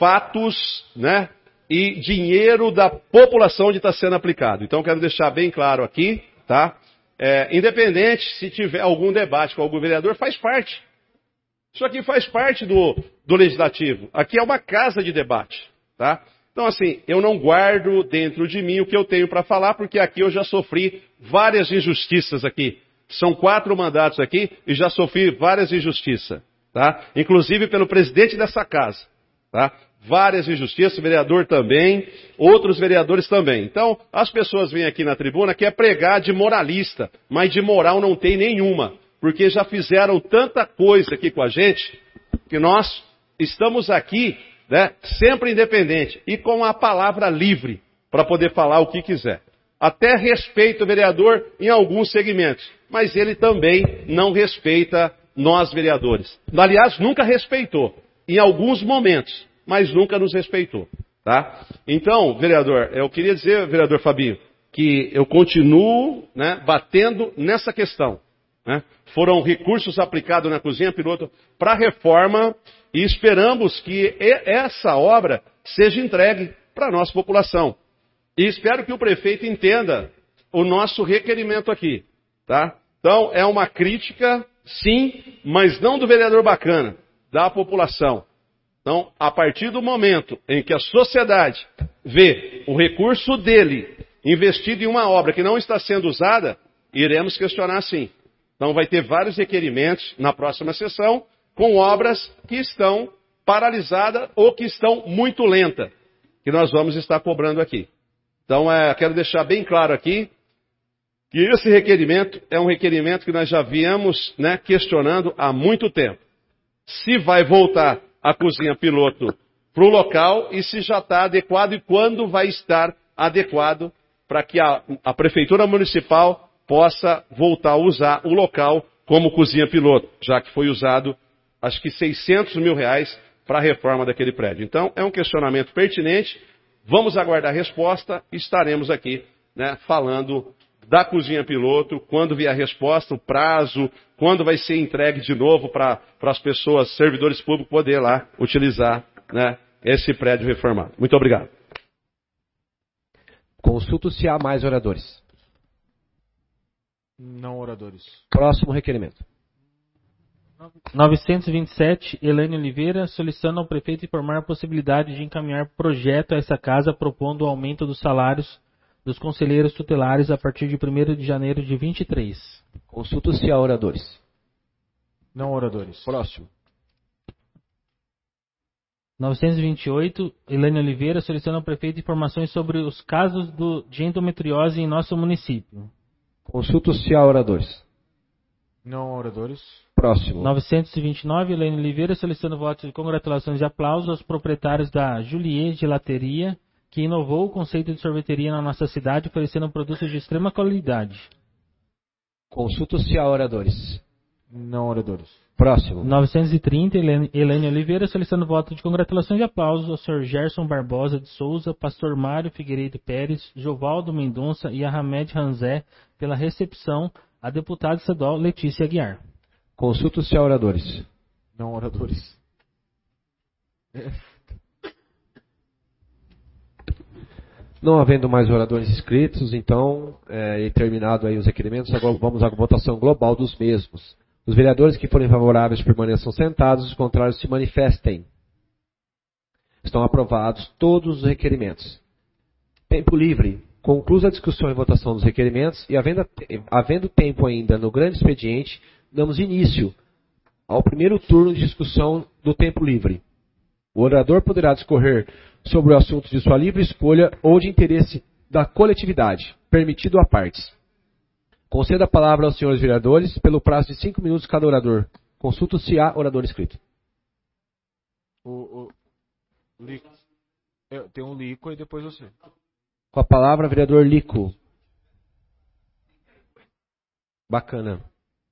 fatos, né, e dinheiro da população onde está sendo aplicado. Então, eu quero deixar bem claro aqui, tá? Independente se tiver algum debate com algum vereador, faz parte. Isso aqui faz parte do legislativo. Aqui é uma casa de debate, tá? Então, assim, eu não guardo dentro de mim o que eu tenho para falar, porque aqui eu já sofri várias injustiças aqui. São 4 mandatos aqui e já sofri várias injustiças, tá? Inclusive pelo presidente dessa casa, tá? Várias injustiças, vereador também, outros vereadores também. Então, as pessoas vêm aqui na tribuna que é pregar de moralista, mas de moral não tem nenhuma, porque já fizeram tanta coisa aqui com a gente, que nós estamos aqui, né, sempre independente e com a palavra livre para poder falar o que quiser. Até respeita o vereador em alguns segmentos, mas ele também não respeita nós vereadores. Aliás, nunca respeitou, em alguns momentos, mas nunca nos respeitou, tá? Então, vereador, eu queria dizer, vereador Fabinho, que eu continuo, né, batendo nessa questão, né? Foram recursos aplicados na cozinha piloto para reforma e esperamos que essa obra seja entregue para a nossa população. E espero que o prefeito entenda o nosso requerimento aqui, tá? Então, é uma crítica, sim, mas não do vereador bacana, da população. Então, a partir do momento em que a sociedade vê o recurso dele investido em uma obra que não está sendo usada, iremos questionar sim. Então, vai ter vários requerimentos na próxima sessão com obras que estão paralisadas ou que estão muito lentas, que nós vamos estar cobrando aqui. Então, quero deixar bem claro aqui que esse requerimento é um requerimento que nós já viemos, né, questionando há muito tempo. Se vai voltar a cozinha piloto para o local e se já está adequado e quando vai estar adequado para que a Prefeitura Municipal possa voltar a usar o local como cozinha piloto, já que foi usado, acho que R$600 mil para a reforma daquele prédio. Então, é um questionamento pertinente. Vamos aguardar a resposta e estaremos aqui, né, falando da cozinha piloto, quando vier a resposta, o prazo, quando vai ser entregue de novo para as pessoas, servidores públicos, poder lá utilizar, né, esse prédio reformado. Muito obrigado. Consulto se há mais oradores. Não oradores. Próximo requerimento. 927, Elaine Oliveira, solicitando ao prefeito informar a possibilidade de encaminhar projeto a essa casa propondo o aumento dos salários dos conselheiros tutelares a partir de 1º de janeiro de 23. Consulto se há oradores. Não oradores. Próximo. 928, Elaine Oliveira, solicitando ao prefeito informações sobre os casos de endometriose em nosso município. Consulto se há oradores. Não oradores. Próximo. 929, Elaine Oliveira, solicitando votos de congratulações e aplausos aos proprietários da Juliet Gelateria, que inovou o conceito de sorveteria na nossa cidade, oferecendo produtos de extrema qualidade. Consulto se há oradores. Não oradores. Próximo. 930, Elaine Oliveira, solicitando voto de congratulações e aplausos ao Sr. Gerson Barbosa de Souza, Pastor Mário Figueiredo Pérez, Jovaldo Mendonça e Ahmed Ranzé pela recepção a deputada estadual Letícia Aguiar. Consulto se há oradores. Não oradores. Não havendo mais oradores inscritos, então, terminado aí os requerimentos, agora vamos à votação global dos mesmos. Os vereadores que forem favoráveis permaneçam sentados, os contrários se manifestem. Estão aprovados todos os requerimentos. Tempo livre. Conclusa a discussão e votação dos requerimentos e, havendo tempo ainda no grande expediente, damos início ao primeiro turno de discussão do tempo livre. O orador poderá discorrer sobre o assunto de sua livre escolha ou de interesse da coletividade, permitido a partes. Conceda a palavra aos senhores vereadores pelo prazo de 5 minutos cada orador. Consulto se há orador inscrito. Lico. Tem um Lico e depois você. Com a palavra, vereador Lico. Bacana.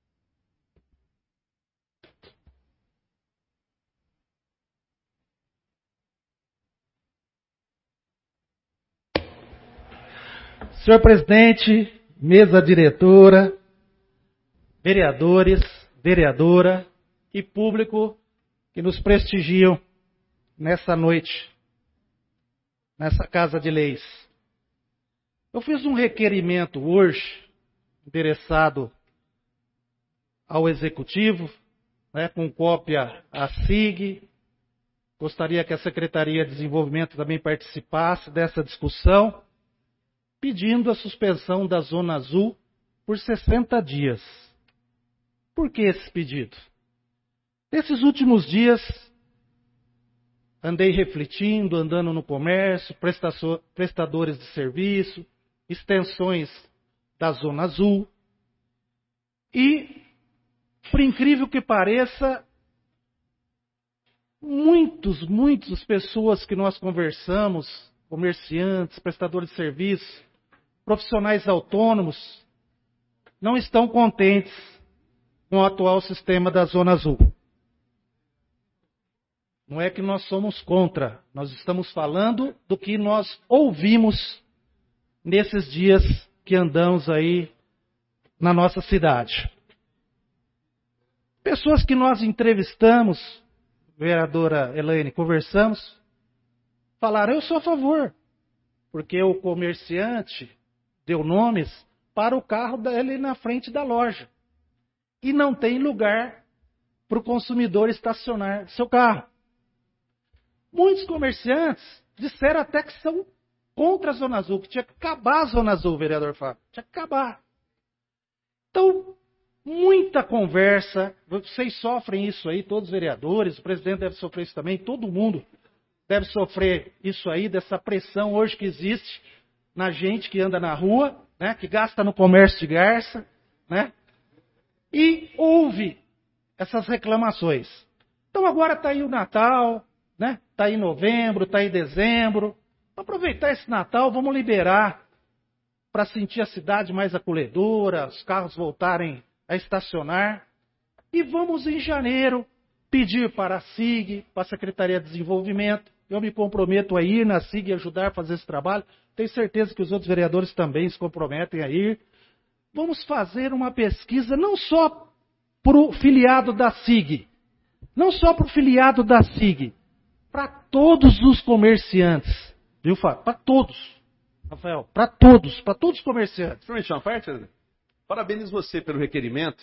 Senhor presidente, mesa diretora, vereadores, vereadora e público que nos prestigiam nessa noite, nessa Casa de Leis. Eu fiz um requerimento hoje, endereçado ao Executivo, com cópia à SIG. Gostaria que a Secretaria de Desenvolvimento também participasse dessa discussão, pedindo a suspensão da Zona Azul por 60 dias. Por que esse pedido? Nesses últimos dias, andei refletindo, andando no comércio, prestadores de serviço, extensões da Zona Azul. E, por incrível que pareça, muitas pessoas que nós conversamos, comerciantes, prestadores de serviço, profissionais autônomos, não estão contentes com o atual sistema da Zona Azul. Não é que nós somos contra, nós estamos falando do que nós ouvimos nesses dias que andamos aí na nossa cidade. Pessoas que nós entrevistamos, vereadora Elaine, conversamos, falaram, eu sou a favor, porque o comerciante deu nomes para o carro dele na frente da loja. E não tem lugar para o consumidor estacionar seu carro. Muitos comerciantes disseram até que são contra a Zona Azul, que tinha que acabar a Zona Azul, vereador Fábio. Tinha que acabar. Então, muita conversa. Vocês sofrem isso aí, todos os vereadores, o presidente deve sofrer isso também, todo mundo deve sofrer isso aí, dessa pressão hoje que existe na gente que anda na rua, né, que gasta no comércio de garça, né, e ouve essas reclamações. Então agora está aí o Natal, né, está aí novembro, está aí dezembro. Vamos aproveitar esse Natal, vamos liberar para sentir a cidade mais acolhedora, os carros voltarem a estacionar. E vamos em janeiro pedir para a SIG, para a Secretaria de Desenvolvimento. Eu me comprometo a ir na SIG e ajudar a fazer esse trabalho. Tenho certeza que os outros vereadores também se comprometem a ir. Vamos fazer uma pesquisa não só para o filiado da SIG, não só para o filiado da SIG, para todos os comerciantes. Viu, Fábio? Para todos. Rafael, para todos os comerciantes. Permite uma parte? Parabenizo você pelo requerimento.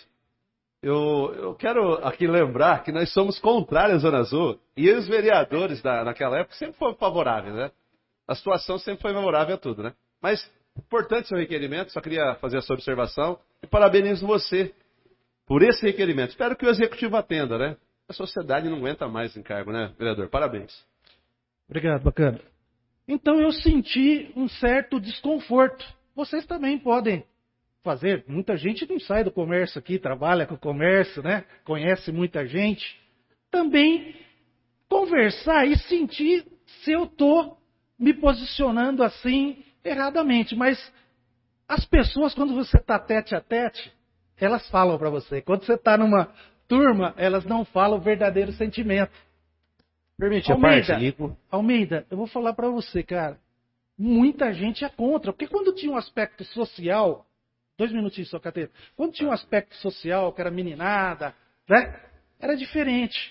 Eu quero aqui lembrar que nós somos contrários à Zona Azul e os vereadores naquela época sempre foram favoráveis, né? A situação sempre foi favorável a tudo, né? Mas, importante seu requerimento, só queria fazer essa observação e parabenizo você por esse requerimento. Espero que o Executivo atenda, né? A sociedade não aguenta mais encargo, né, vereador? Parabéns. Obrigado, bacana. Então eu senti um certo desconforto. Vocês também podem fazer. Muita gente não sai do comércio aqui, trabalha com o comércio, né? Conhece muita gente. Também conversar e sentir se eu estou me posicionando assim erradamente. Mas as pessoas, quando você está tete a tete, elas falam para você. Quando você está numa turma, elas não falam o verdadeiro sentimento. Permite Almeida, a parte, Lico? Almeida, eu vou falar para você, cara. Muita gente é contra. Porque quando tinha um aspecto social... 2 minutinhos só, Cateta. Quando tinha um aspecto social, que era meninada, né? Era diferente.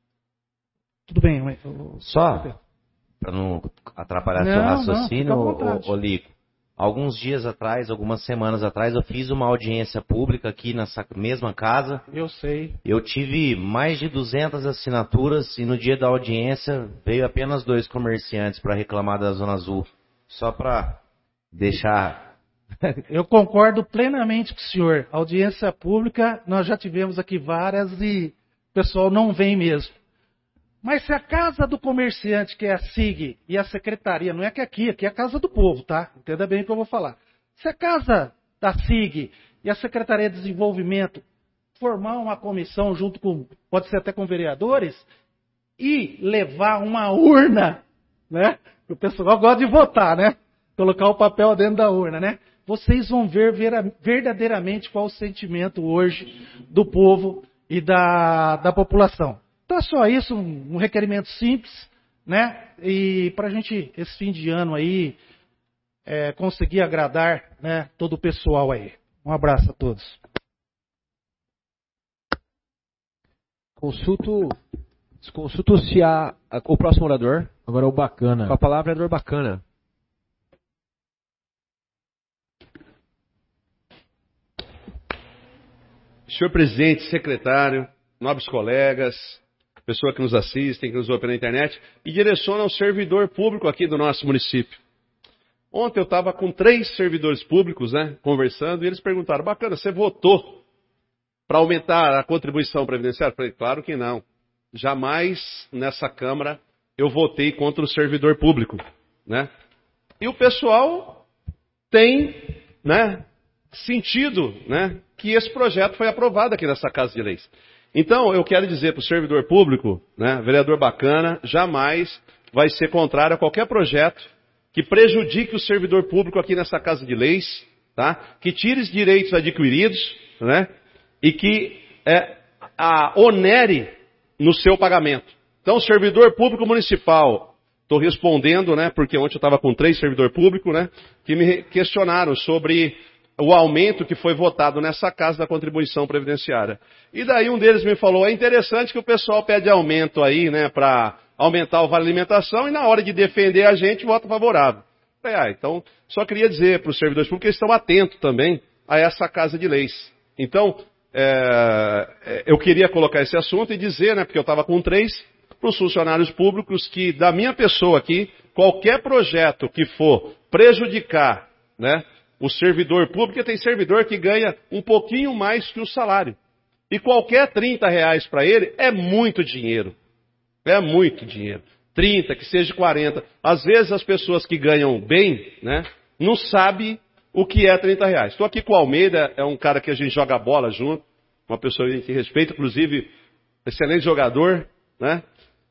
Tudo bem, mas... Só, para não atrapalhar seu raciocínio, ô Lico. Alguns dias atrás, algumas semanas atrás, eu fiz uma audiência pública aqui nessa mesma casa. Eu sei. Eu tive mais de 200 assinaturas e no dia da audiência veio apenas 2 comerciantes para reclamar da Zona Azul. Só para deixar... Eu concordo plenamente com o senhor. Audiência pública, nós já tivemos aqui várias e o pessoal não vem mesmo. Mas se a casa do comerciante, que é a SIG, e a secretaria, não é que aqui é a casa do povo, tá? Entenda bem o que eu vou falar. Se a casa da SIG e a Secretaria de Desenvolvimento formar uma comissão junto com, pode ser até com vereadores, e levar uma urna, né? O pessoal gosta de votar, né? Colocar o papel dentro da urna, né? Vocês vão ver verdadeiramente qual o sentimento hoje do povo e da população. Então é só isso, um requerimento simples, né? E para a gente, esse fim de ano aí, conseguir agradar, né, todo o pessoal aí. Um abraço a todos. Consulto-se o próximo orador. Agora é o Bacana. Com a palavra, vereador Bacana. Senhor presidente, secretário, nobres colegas, pessoas que nos assistem, que nos ouvem pela internet, e direciona ao servidor público aqui do nosso município. Ontem eu estava com 3 servidores públicos, né, conversando, e eles perguntaram: Bacana, você votou para aumentar a contribuição previdenciária? Eu falei: claro que não. Jamais nessa Câmara eu votei contra o servidor público, né? E o pessoal tem, né, sentido, né, que esse projeto foi aprovado aqui nessa Casa de Leis. Então, eu quero dizer para o servidor público, né, vereador Bacana, jamais vai ser contrário a qualquer projeto que prejudique o servidor público aqui nessa Casa de Leis, tá? Que tire os direitos adquiridos, né, e que onere no seu pagamento. Então, o servidor público municipal, estou respondendo, né, porque ontem eu estava com 3 servidores públicos, né, que me questionaram sobre o aumento que foi votado nessa casa da contribuição previdenciária. E daí um deles me falou: é interessante que o pessoal pede aumento aí, né, para aumentar o vale alimentação, e na hora de defender a gente vota favorável. Então, só queria dizer para os servidores públicos que eles estão atentos também a essa Casa de Leis. Então, eu queria colocar esse assunto e dizer, né, porque eu estava com 3, para os funcionários públicos, que da minha pessoa aqui, qualquer projeto que for prejudicar, né, o servidor público, porque tem servidor que ganha um pouquinho mais que o salário. E qualquer R$30 para ele é muito dinheiro. É muito dinheiro. 30, que seja 40. Às vezes as pessoas que ganham bem, né, não sabem o que é R$30. Estou aqui com o Almeida, é um cara que a gente joga bola junto, uma pessoa que respeita, inclusive, excelente jogador, né?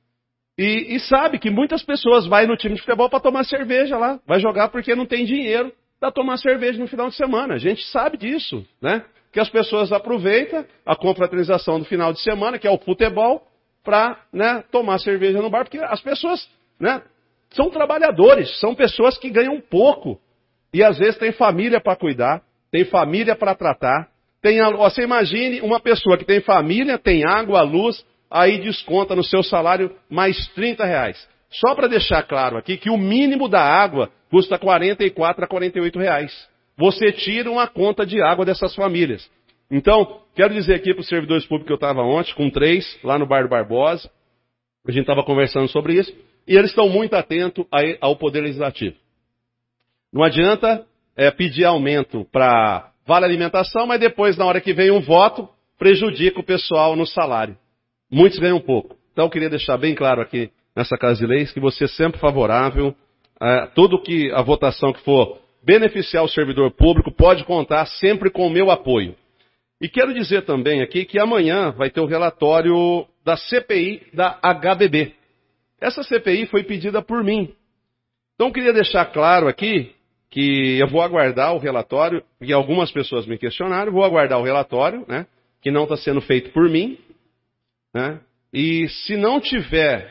E sabe que muitas pessoas vão no time de futebol para tomar cerveja lá. Vai jogar porque não tem dinheiro para tomar cerveja no final de semana. A gente sabe disso, né? Que as pessoas aproveitam a confraternização do final de semana, que é o futebol, para, né, tomar cerveja no bar, porque as pessoas, né, são trabalhadores, são pessoas que ganham pouco. E às vezes tem família para cuidar, tem família para tratar. Você imagine uma pessoa que tem família, tem água, luz, aí desconta no seu salário mais R$30. Só para deixar claro aqui que o mínimo da água custa R$44 a R$48. Você tira uma conta de água dessas famílias. Então, quero dizer aqui para os servidores públicos que eu estava ontem, com 3, lá no Bar do Barbosa, a gente estava conversando sobre isso, e eles estão muito atentos ao Poder Legislativo. Não adianta pedir aumento para vale alimentação, mas depois, na hora que vem um voto, prejudica o pessoal no salário. Muitos ganham pouco. Então, eu queria deixar bem claro aqui, nessa Casa de Leis, que você é sempre favorável a tudo que a votação que for beneficiar o servidor público pode contar sempre com o meu apoio. E quero dizer também aqui que amanhã vai ter o relatório da CPI da HBB. Essa CPI foi pedida por mim. Então, queria deixar claro aqui que eu vou aguardar o relatório, e algumas pessoas me questionaram, vou aguardar o relatório, né, que não está sendo feito por mim, né, e se não tiver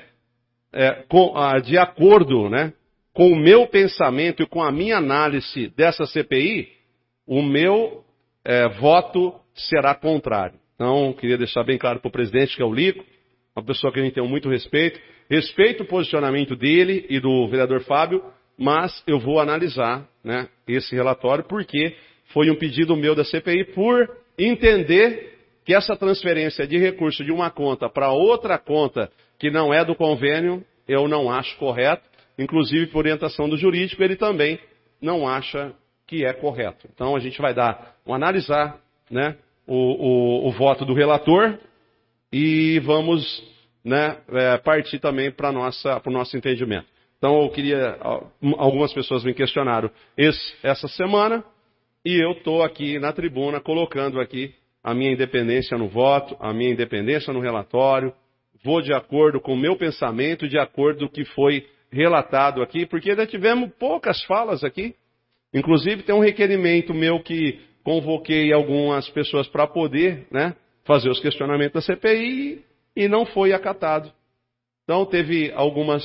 de acordo, né, com o meu pensamento e com a minha análise dessa CPI, o meu voto será contrário. Então, queria deixar bem claro para o presidente, que é o Lico, uma pessoa que a gente tem muito respeito. Respeito o posicionamento dele e do vereador Fábio, mas eu vou analisar, né, esse relatório, porque foi um pedido meu da CPI por entender que essa transferência de recurso de uma conta para outra conta que não é do convênio, eu não acho correto. Inclusive, por orientação do jurídico, ele também não acha que é correto. Então, a gente vai analisar, né, o voto do relator e vamos, né, partir também para o nosso entendimento. Então, eu queria... Algumas pessoas me questionaram essa semana E eu estou aqui na tribuna colocando aqui a minha independência no voto, a minha independência no relatório, vou de acordo com o meu pensamento, de acordo com o que foi relatado aqui, porque ainda tivemos poucas falas aqui. Inclusive tem um requerimento meu que convoquei algumas pessoas para poder, né, fazer os questionamentos da CPI e não foi acatado. Então teve algumas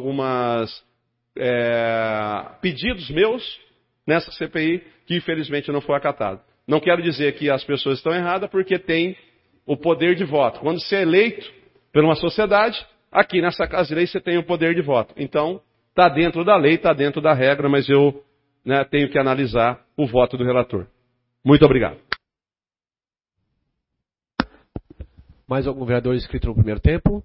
pedidos meus nessa CPI que infelizmente não foi acatado. Não quero dizer que as pessoas estão erradas porque tem o poder de voto. Quando você é eleito por uma sociedade, aqui nessa Casa de Lei você tem o poder de voto. Então está dentro da lei, está dentro da regra, mas eu, né, tenho que analisar o voto do relator. Muito obrigado. Mais algum vereador inscrito no primeiro tempo?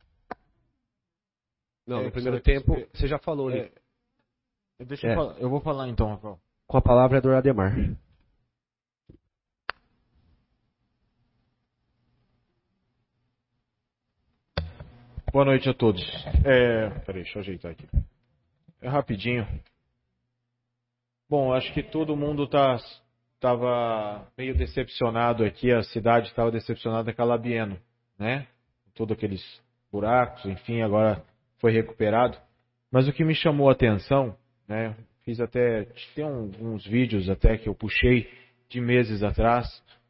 Não, no primeiro tempo você já falou, né? Eu vou falar então, Rafael. Com a palavra é do Ademar. Boa noite a todos. Peraí, deixa eu ajeitar aqui. É rapidinho. Bom, acho que todo mundo estava meio decepcionado aqui, a cidade estava decepcionada com a Labieno, né? Todos aqueles buracos, enfim, agora foi recuperado. Mas o que me chamou a atenção, né? Fiz até, tem uns vídeos até que eu puxei de meses atrás,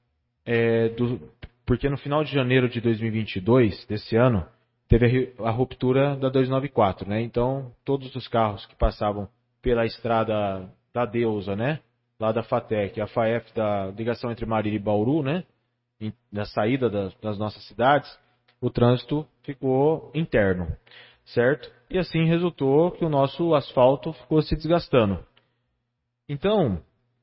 porque no final de janeiro de 2022, desse ano, teve a ruptura da 294, né? Então, todos os carros que passavam pela estrada da Deusa, né? Lá da FATEC, a FAEF da ligação entre Marília e Bauru, né? Na saída das nossas cidades, o trânsito ficou interno, certo? E assim resultou que o nosso asfalto ficou se desgastando. Então,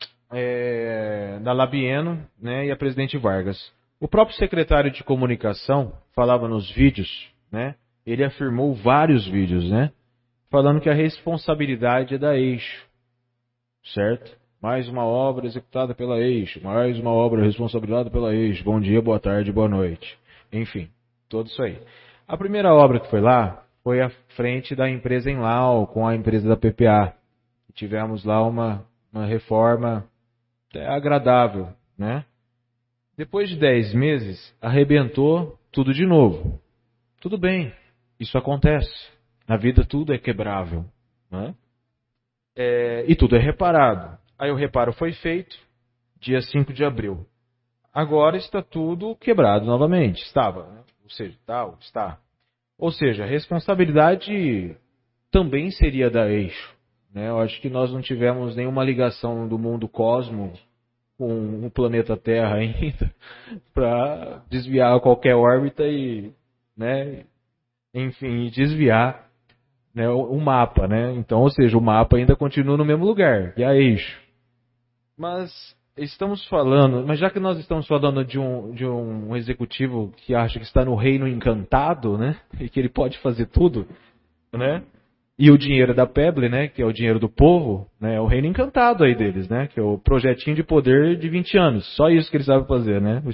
na Labieno, né, e a Presidente Vargas. O próprio secretário de comunicação falava nos vídeos, né? Ele afirmou vários vídeos, né? Falando que a responsabilidade é da Eixo, certo? Mais uma obra executada pela Eixo, mais uma obra responsabilizada pela Eixo. Bom dia, boa tarde, boa noite. Enfim, tudo isso aí. A primeira obra que foi lá foi à frente da empresa Enlau, com a empresa da PPA. Tivemos lá uma reforma agradável, né? Depois de 10 meses, arrebentou tudo de novo. Tudo bem, isso acontece. Na vida tudo é quebrável, né? E tudo é reparado. Aí o reparo foi feito, dia 5 de abril. Agora está tudo quebrado novamente. Estava, né? Ou seja, está. Ou seja, a responsabilidade também seria da Eixo, né? Eu acho que nós não tivemos nenhuma ligação do mundo cosmo com o planeta Terra ainda para desviar qualquer órbita e, né, enfim, desviar, né, o mapa, né? Então, ou seja, o mapa ainda continua no mesmo lugar, e a Eixo. Mas já que nós estamos falando de um executivo que acha que está no reino encantado, né, e que ele pode fazer tudo, né? E o dinheiro da Pebble, né, que é o dinheiro do povo, né, é o reino encantado aí deles, né, que é o projetinho de poder de 20 anos. Só isso que eles sabem fazer, né?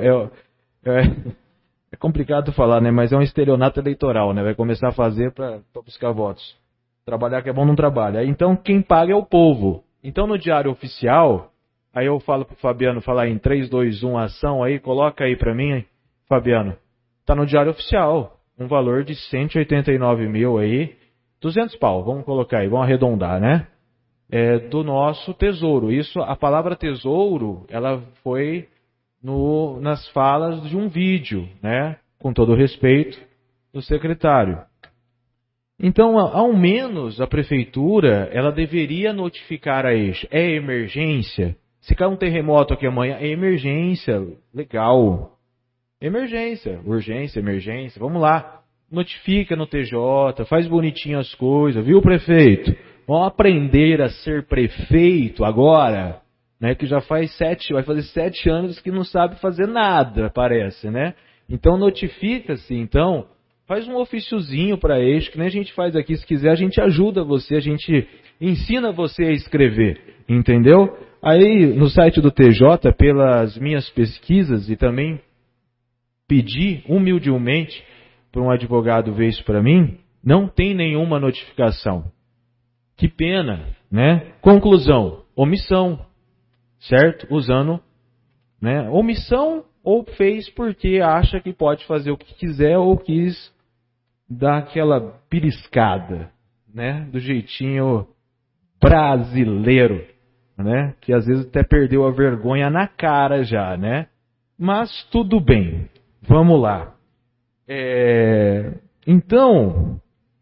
É complicado falar, né, mas é um estelionato eleitoral, né? Vai começar a fazer para buscar votos. Trabalhar que é bom não trabalha. Então quem paga é o povo. Então no Diário Oficial, aí eu falo pro Fabiano falar em 3, 2, 1 ação aí, coloca aí para mim, Fabiano. Tá no Diário Oficial, um valor de 189 mil aí, 200 pau, vamos colocar aí, vamos arredondar, né? Do nosso tesouro. Isso, a palavra tesouro, ela foi nas falas de um vídeo, né? Com todo o respeito do secretário. Então, ao menos a prefeitura, ela deveria notificar a Eixo. É emergência? Se cair um terremoto aqui amanhã, é emergência. Legal. Emergência, urgência, emergência. Vamos lá. Notifica no TJ, faz bonitinho as coisas, viu, prefeito? Vamos aprender a ser prefeito agora, né? Que já vai fazer 7 anos que não sabe fazer nada, parece, né? Então notifica-se, então, faz um ofíciozinho para Eixo, que nem a gente faz aqui, se quiser a gente ajuda você, a gente ensina você a escrever, entendeu? Aí no site do TJ, pelas minhas pesquisas e também pedi humildemente para um advogado ver isso para mim, não tem nenhuma notificação. Que pena, né? Conclusão, omissão. certo? Usando, né, omissão, ou fez porque acha que pode fazer o que quiser ou quis dar aquela beliscada, né, do jeitinho brasileiro, né, que às vezes até perdeu a vergonha na cara já, né? Mas tudo bem, vamos lá. Então,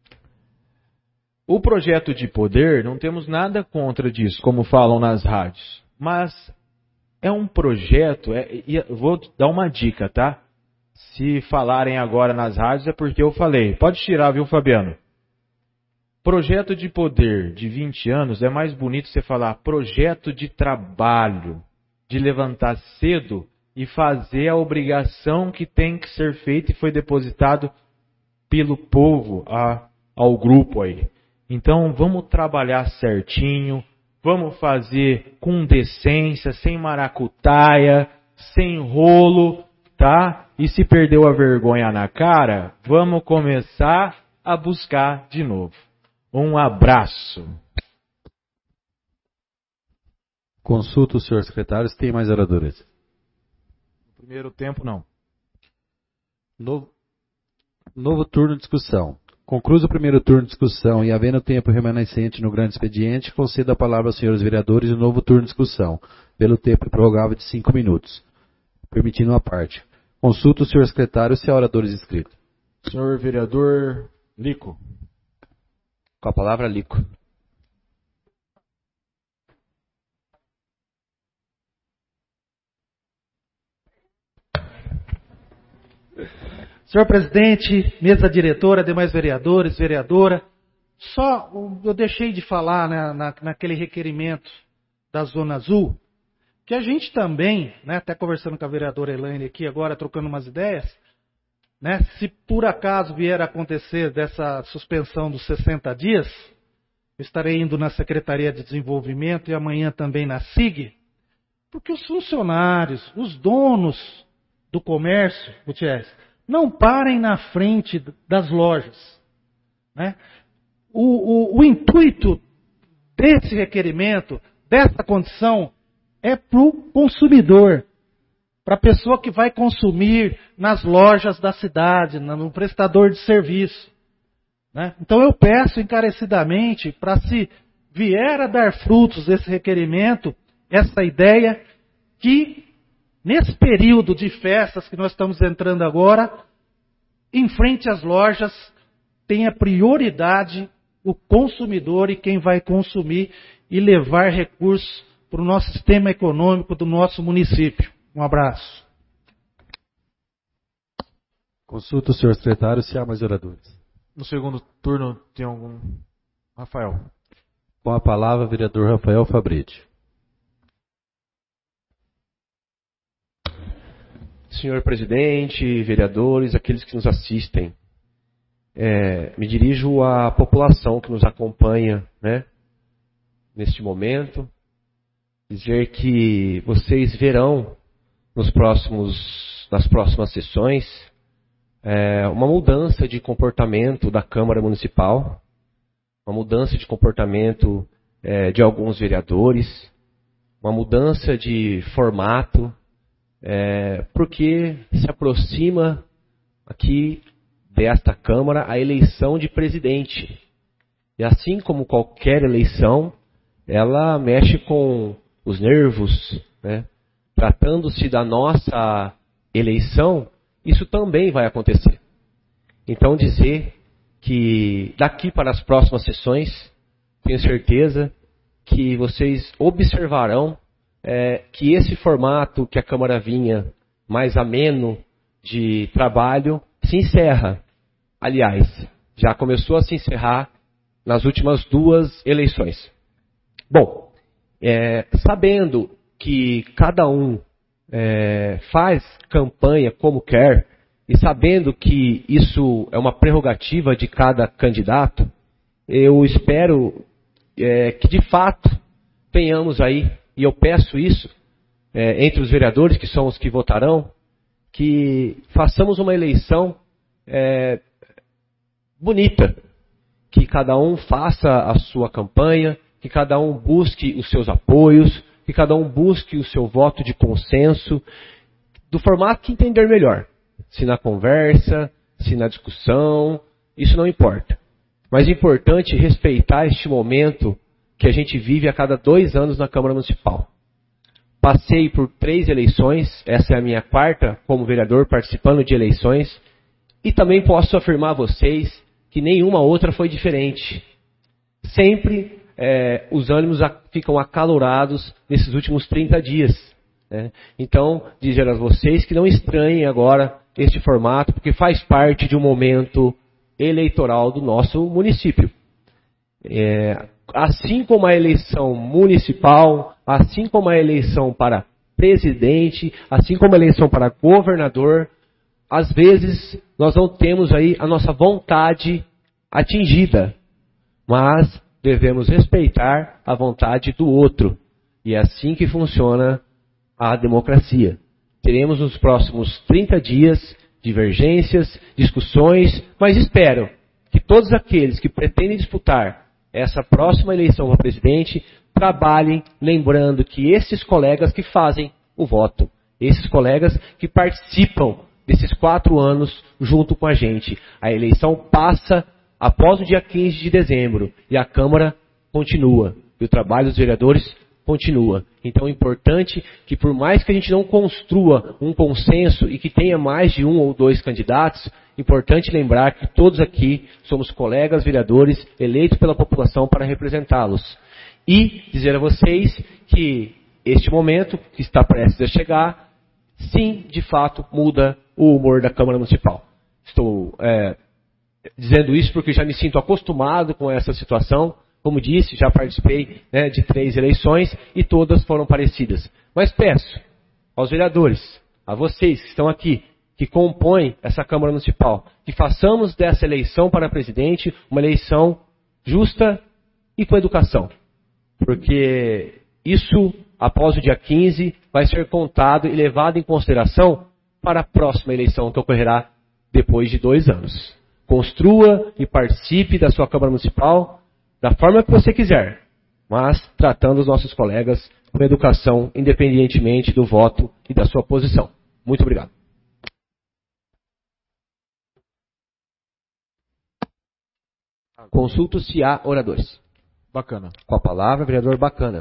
o projeto de poder, não temos nada contra disso, como falam nas rádios, mas é um projeto, vou dar uma dica, tá? Se falarem agora nas rádios é porque eu falei. Pode tirar, viu, Fabiano? Projeto de poder de 20 anos é mais bonito você falar projeto de trabalho, de levantar cedo e fazer a obrigação que tem que ser feita e foi depositado pelo povo ao grupo aí. Então vamos trabalhar certinho, vamos fazer com decência, sem maracutaia, sem rolo, tá? E se perdeu a vergonha na cara, vamos começar a buscar de novo. Um abraço. Consulta o senhor secretário se tem mais oradores. No primeiro tempo, não. Novo turno de discussão. Concluído o primeiro turno de discussão e havendo tempo remanescente no grande expediente, concedo a palavra aos senhores vereadores no novo turno de discussão, pelo tempo prorrogável de 5 minutos, permitindo uma parte. Consulta o senhor secretário se há oradores inscritos. Senhor vereador Lico. Com a palavra, Lico. Senhor presidente, mesa diretora, demais vereadores, vereadora, só eu deixei de falar, né, naquele requerimento da Zona Azul, que a gente também, né, até conversando com a vereadora Elaine aqui agora, trocando umas ideias, né, se por acaso vier a acontecer dessa suspensão dos 60 dias, eu estarei indo na Secretaria de Desenvolvimento e amanhã também na SIG, porque os funcionários, os donos do comércio, Gutierrez, não parem na frente das lojas, né? O intuito desse requerimento, dessa condição, é para o consumidor, para a pessoa que vai consumir nas lojas da cidade, no prestador de serviço, né? Então eu peço encarecidamente para, se vier a dar frutos esse requerimento, essa ideia, que nesse período de festas que nós estamos entrando agora, em frente às lojas, tenha prioridade o consumidor e quem vai consumir e levar recursos para o nosso sistema econômico do nosso município. Um abraço. Consulta o senhor secretário se há mais oradores. No segundo turno tem algum... Rafael. Com a palavra, vereador Rafael Fabretti. Senhor presidente, vereadores, aqueles que nos assistem, me dirijo à população que nos acompanha, né, neste momento, dizer que vocês verão nas próximas sessões uma mudança de comportamento da Câmara Municipal, uma mudança de comportamento de alguns vereadores, uma mudança de formato, porque se aproxima aqui desta Câmara a eleição de presidente. E assim como qualquer eleição, ela mexe com os nervos, né? Tratando-se da nossa eleição, isso também vai acontecer. Então dizer que daqui para as próximas sessões, tenho certeza que vocês observarão que esse formato que a Câmara vinha mais ameno de trabalho se encerra. Aliás, já começou a se encerrar nas últimas 2 eleições. Bom, sabendo que cada um faz campanha como quer e sabendo que isso é uma prerrogativa de cada candidato, eu espero que de fato tenhamos aí, e eu peço isso entre os vereadores, que são os que votarão, que façamos uma eleição bonita, que cada um faça a sua campanha, que cada um busque os seus apoios, que cada um busque o seu voto de consenso, do formato que entender melhor. Se na conversa, se na discussão, isso não importa. Mas é importante respeitar este momento que a gente vive a cada 2 anos na Câmara Municipal. Passei por 3 eleições, essa é a minha 4ª como vereador participando de eleições, e também posso afirmar a vocês que nenhuma outra foi diferente. Sempre os ânimos ficam acalorados nesses últimos 30 dias. Né? Então, dizer a vocês que não estranhem agora este formato, porque faz parte de um momento eleitoral do nosso município. Assim como a eleição municipal, assim como a eleição para presidente, assim como a eleição para governador, às vezes nós não temos aí a nossa vontade atingida, mas devemos respeitar a vontade do outro. E é assim que funciona a democracia. Teremos nos próximos 30 dias divergências, discussões, mas espero que todos aqueles que pretendem disputar essa próxima eleição para presidente trabalhem lembrando que esses colegas que fazem o voto, esses colegas que participam desses 4 anos junto com a gente. A eleição passa após o dia 15 de dezembro e a Câmara continua. E o trabalho dos vereadores continua. Então é importante que, por mais que a gente não construa um consenso e que tenha mais de 1 ou 2 candidatos, importante lembrar que todos aqui somos colegas vereadores eleitos pela população para representá-los. E dizer a vocês que este momento que está prestes a chegar, sim, de fato, muda o humor da Câmara Municipal. Estou dizendo isso porque já me sinto acostumado com essa situação. Como disse, já participei de 3 eleições e todas foram parecidas. Mas peço aos vereadores, a vocês que estão aqui, que compõem essa Câmara Municipal, que façamos dessa eleição para presidente uma eleição justa e com educação. Porque isso, após o dia 15, vai ser contado e levado em consideração para a próxima eleição que ocorrerá depois de 2 anos. Construa e participe da sua Câmara Municipal da forma que você quiser, mas tratando os nossos colegas com educação, independentemente do voto e da sua posição. Muito obrigado. Consulto se há oradores. Bacana. Com a palavra, vereador Bacana.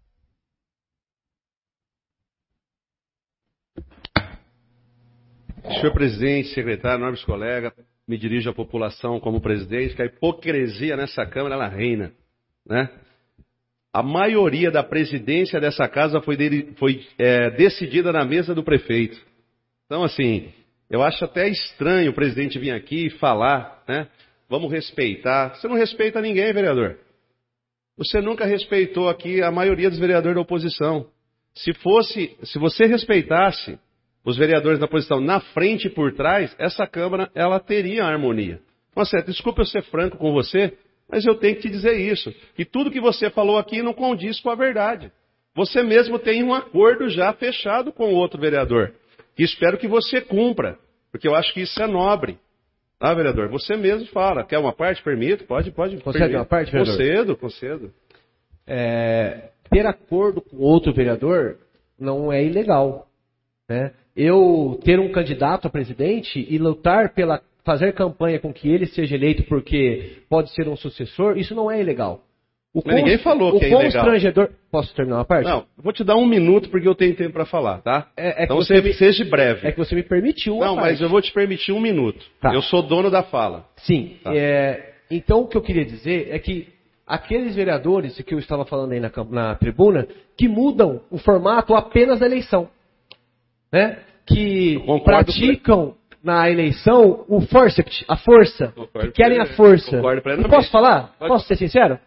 Senhor presidente, secretário, nobres colegas, me dirijo à população como presidente, que a hipocrisia nessa Câmara, ela reina. Né? A maioria da presidência dessa casa foi decidida na mesa do prefeito. Então, assim, eu acho até estranho o presidente vir aqui e falar, né? Vamos respeitar. Você não respeita ninguém, vereador. Você nunca respeitou aqui a maioria dos vereadores da oposição. Se você respeitasse os vereadores da oposição na frente e por trás, essa Câmara, ela teria harmonia. Nossa, desculpa eu ser franco com você, mas eu tenho que te dizer isso. Que tudo que você falou aqui não condiz com a verdade. Você mesmo tem um acordo já fechado com o outro vereador. E espero que você cumpra, porque eu acho que isso é nobre. Tá, vereador? Você mesmo fala. Quer uma parte? Permito? Pode. Concede uma parte, vereador? Concedo. Ter acordo com outro vereador não é ilegal. Né? Eu ter um candidato a presidente e lutar fazer campanha com que ele seja eleito porque pode ser um sucessor, isso não é ilegal. Ninguém falou que é ilegal. Constrangedor... Posso terminar uma parte? Não, vou te dar 1 minuto porque eu tenho tempo para falar, tá? Então seja breve. É que você me permitiu uma Não, parte. mas eu vou te permitir 1 minuto. Tá. Eu sou dono da fala. Sim. Tá. Então o que eu queria dizer é que aqueles vereadores que eu estava falando aí na tribuna, que mudam o formato apenas da eleição. Né? Que praticam na eleição o forceps, a força. Que querem a força. Eu posso falar? Posso ser sincero?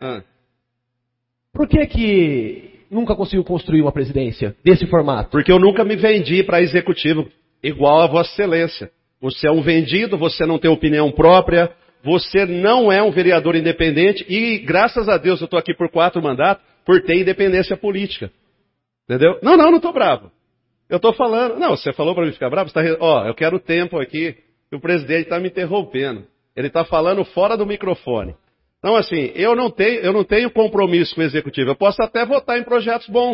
Por que nunca conseguiu construir uma presidência desse formato? Porque eu nunca me vendi para executivo igual a Vossa Excelência. Você é um vendido, você não tem opinião própria, você não é um vereador independente e, graças a Deus, eu estou aqui por 4 mandatos por ter independência política. Entendeu? Não estou bravo. Eu estou falando... Não, você falou para mim ficar bravo? Eu quero tempo aqui. O presidente está me interrompendo. Ele está falando fora do microfone. Então, assim, eu não tenho compromisso com o executivo. Eu posso até votar em projetos bons,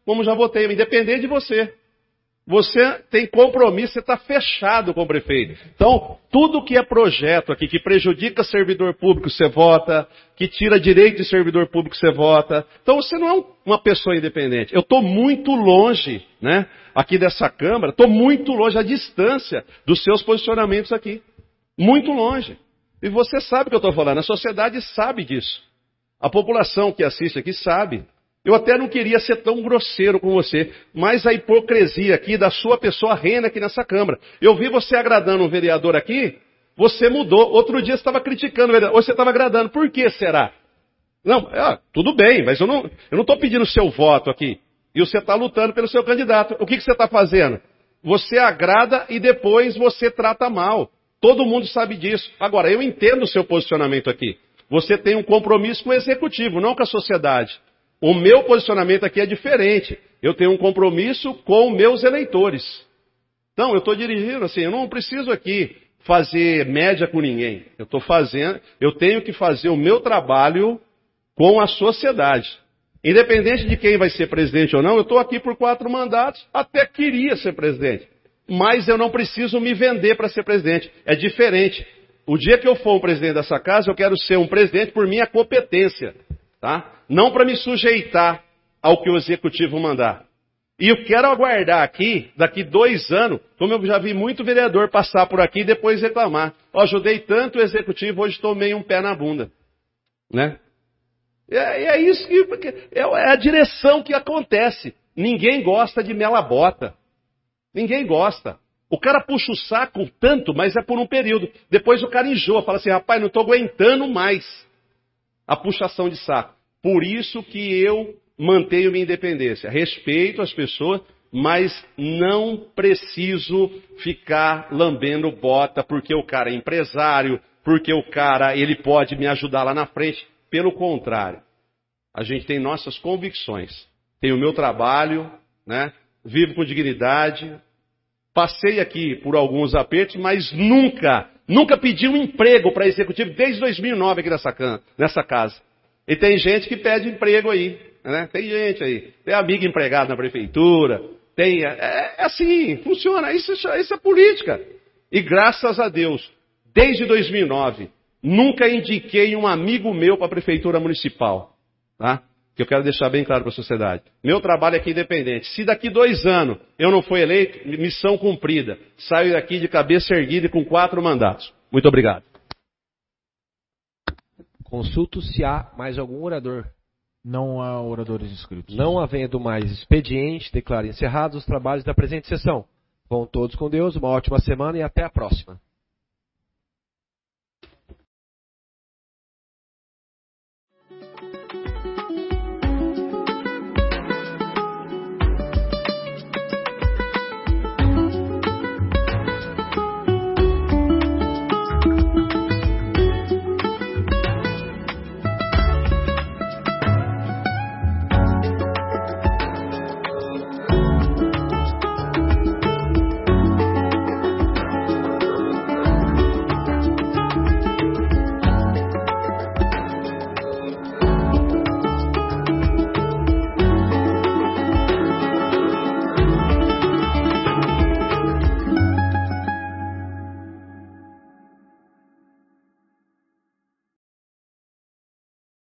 como já votei, independente de você. Você tem compromisso, você está fechado com o prefeito. Então, tudo que é projeto aqui, que prejudica servidor público, você vota, que tira direito de servidor público, você vota. Então, você não é uma pessoa independente. Eu estou muito longe, né, aqui dessa Câmara, estou muito longe, à distância dos seus posicionamentos aqui. Muito longe. E você sabe o que eu estou falando, a sociedade sabe disso. A população que assiste aqui sabe. Eu até não queria ser tão grosseiro com você, mas a hipocrisia aqui da sua pessoa reina aqui nessa Câmara. Eu vi você agradando um vereador aqui, você mudou. Outro dia você estava criticando o vereador, hoje você estava agradando. Por que será? Não, tudo bem, mas eu não estou pedindo o seu voto aqui. E você está lutando pelo seu candidato. O que você está fazendo? Você agrada e depois você trata mal. Todo mundo sabe disso. Agora, eu entendo o seu posicionamento aqui. Você tem um compromisso com o executivo, não com a sociedade. O meu posicionamento aqui é diferente. Eu tenho um compromisso com meus eleitores. Então, eu estou dirigindo assim, eu não preciso aqui fazer média com ninguém. Eu tenho que fazer o meu trabalho com a sociedade. Independente de quem vai ser presidente ou não, eu estou aqui por 4 mandatos, até queria ser presidente. Mas eu não preciso me vender para ser presidente. É diferente. O dia que eu for um presidente dessa casa, eu quero ser um presidente por minha competência. Tá? Não para me sujeitar ao que o executivo mandar. E eu quero aguardar aqui, daqui 2 anos, como eu já vi muito vereador passar por aqui e depois reclamar. Eu ajudei tanto o executivo, hoje tomei um pé na bunda. Né? É isso que é a direção que acontece. Ninguém gosta de mela-bota. Ninguém gosta. O cara puxa o saco tanto, mas é por um período. Depois o cara enjoa, fala assim, rapaz, não estou aguentando mais a puxação de saco. Por isso que eu mantenho minha independência. Respeito as pessoas, mas não preciso ficar lambendo bota porque o cara é empresário, porque o cara ele pode me ajudar lá na frente. Pelo contrário, a gente tem nossas convicções. Tenho o meu trabalho, né? Vivo com dignidade. Passei aqui por alguns apertos, mas nunca pedi um emprego para executivo desde 2009 aqui nessa casa. E tem gente que pede emprego aí, né? Tem gente aí. Tem amigo empregado na prefeitura. É assim, funciona. Isso é política. E graças a Deus, desde 2009, nunca indiquei um amigo meu para a prefeitura municipal. Tá? Que eu quero deixar bem claro para a sociedade. Meu trabalho aqui é independente. Se daqui 2 anos eu não for eleito, missão cumprida. Saio daqui de cabeça erguida e com 4 mandatos. Muito obrigado. Consulto se há mais algum orador. Não há oradores inscritos. Não havendo mais expediente, declaro encerrados os trabalhos da presente sessão. Vão todos com Deus, uma ótima semana e até a próxima.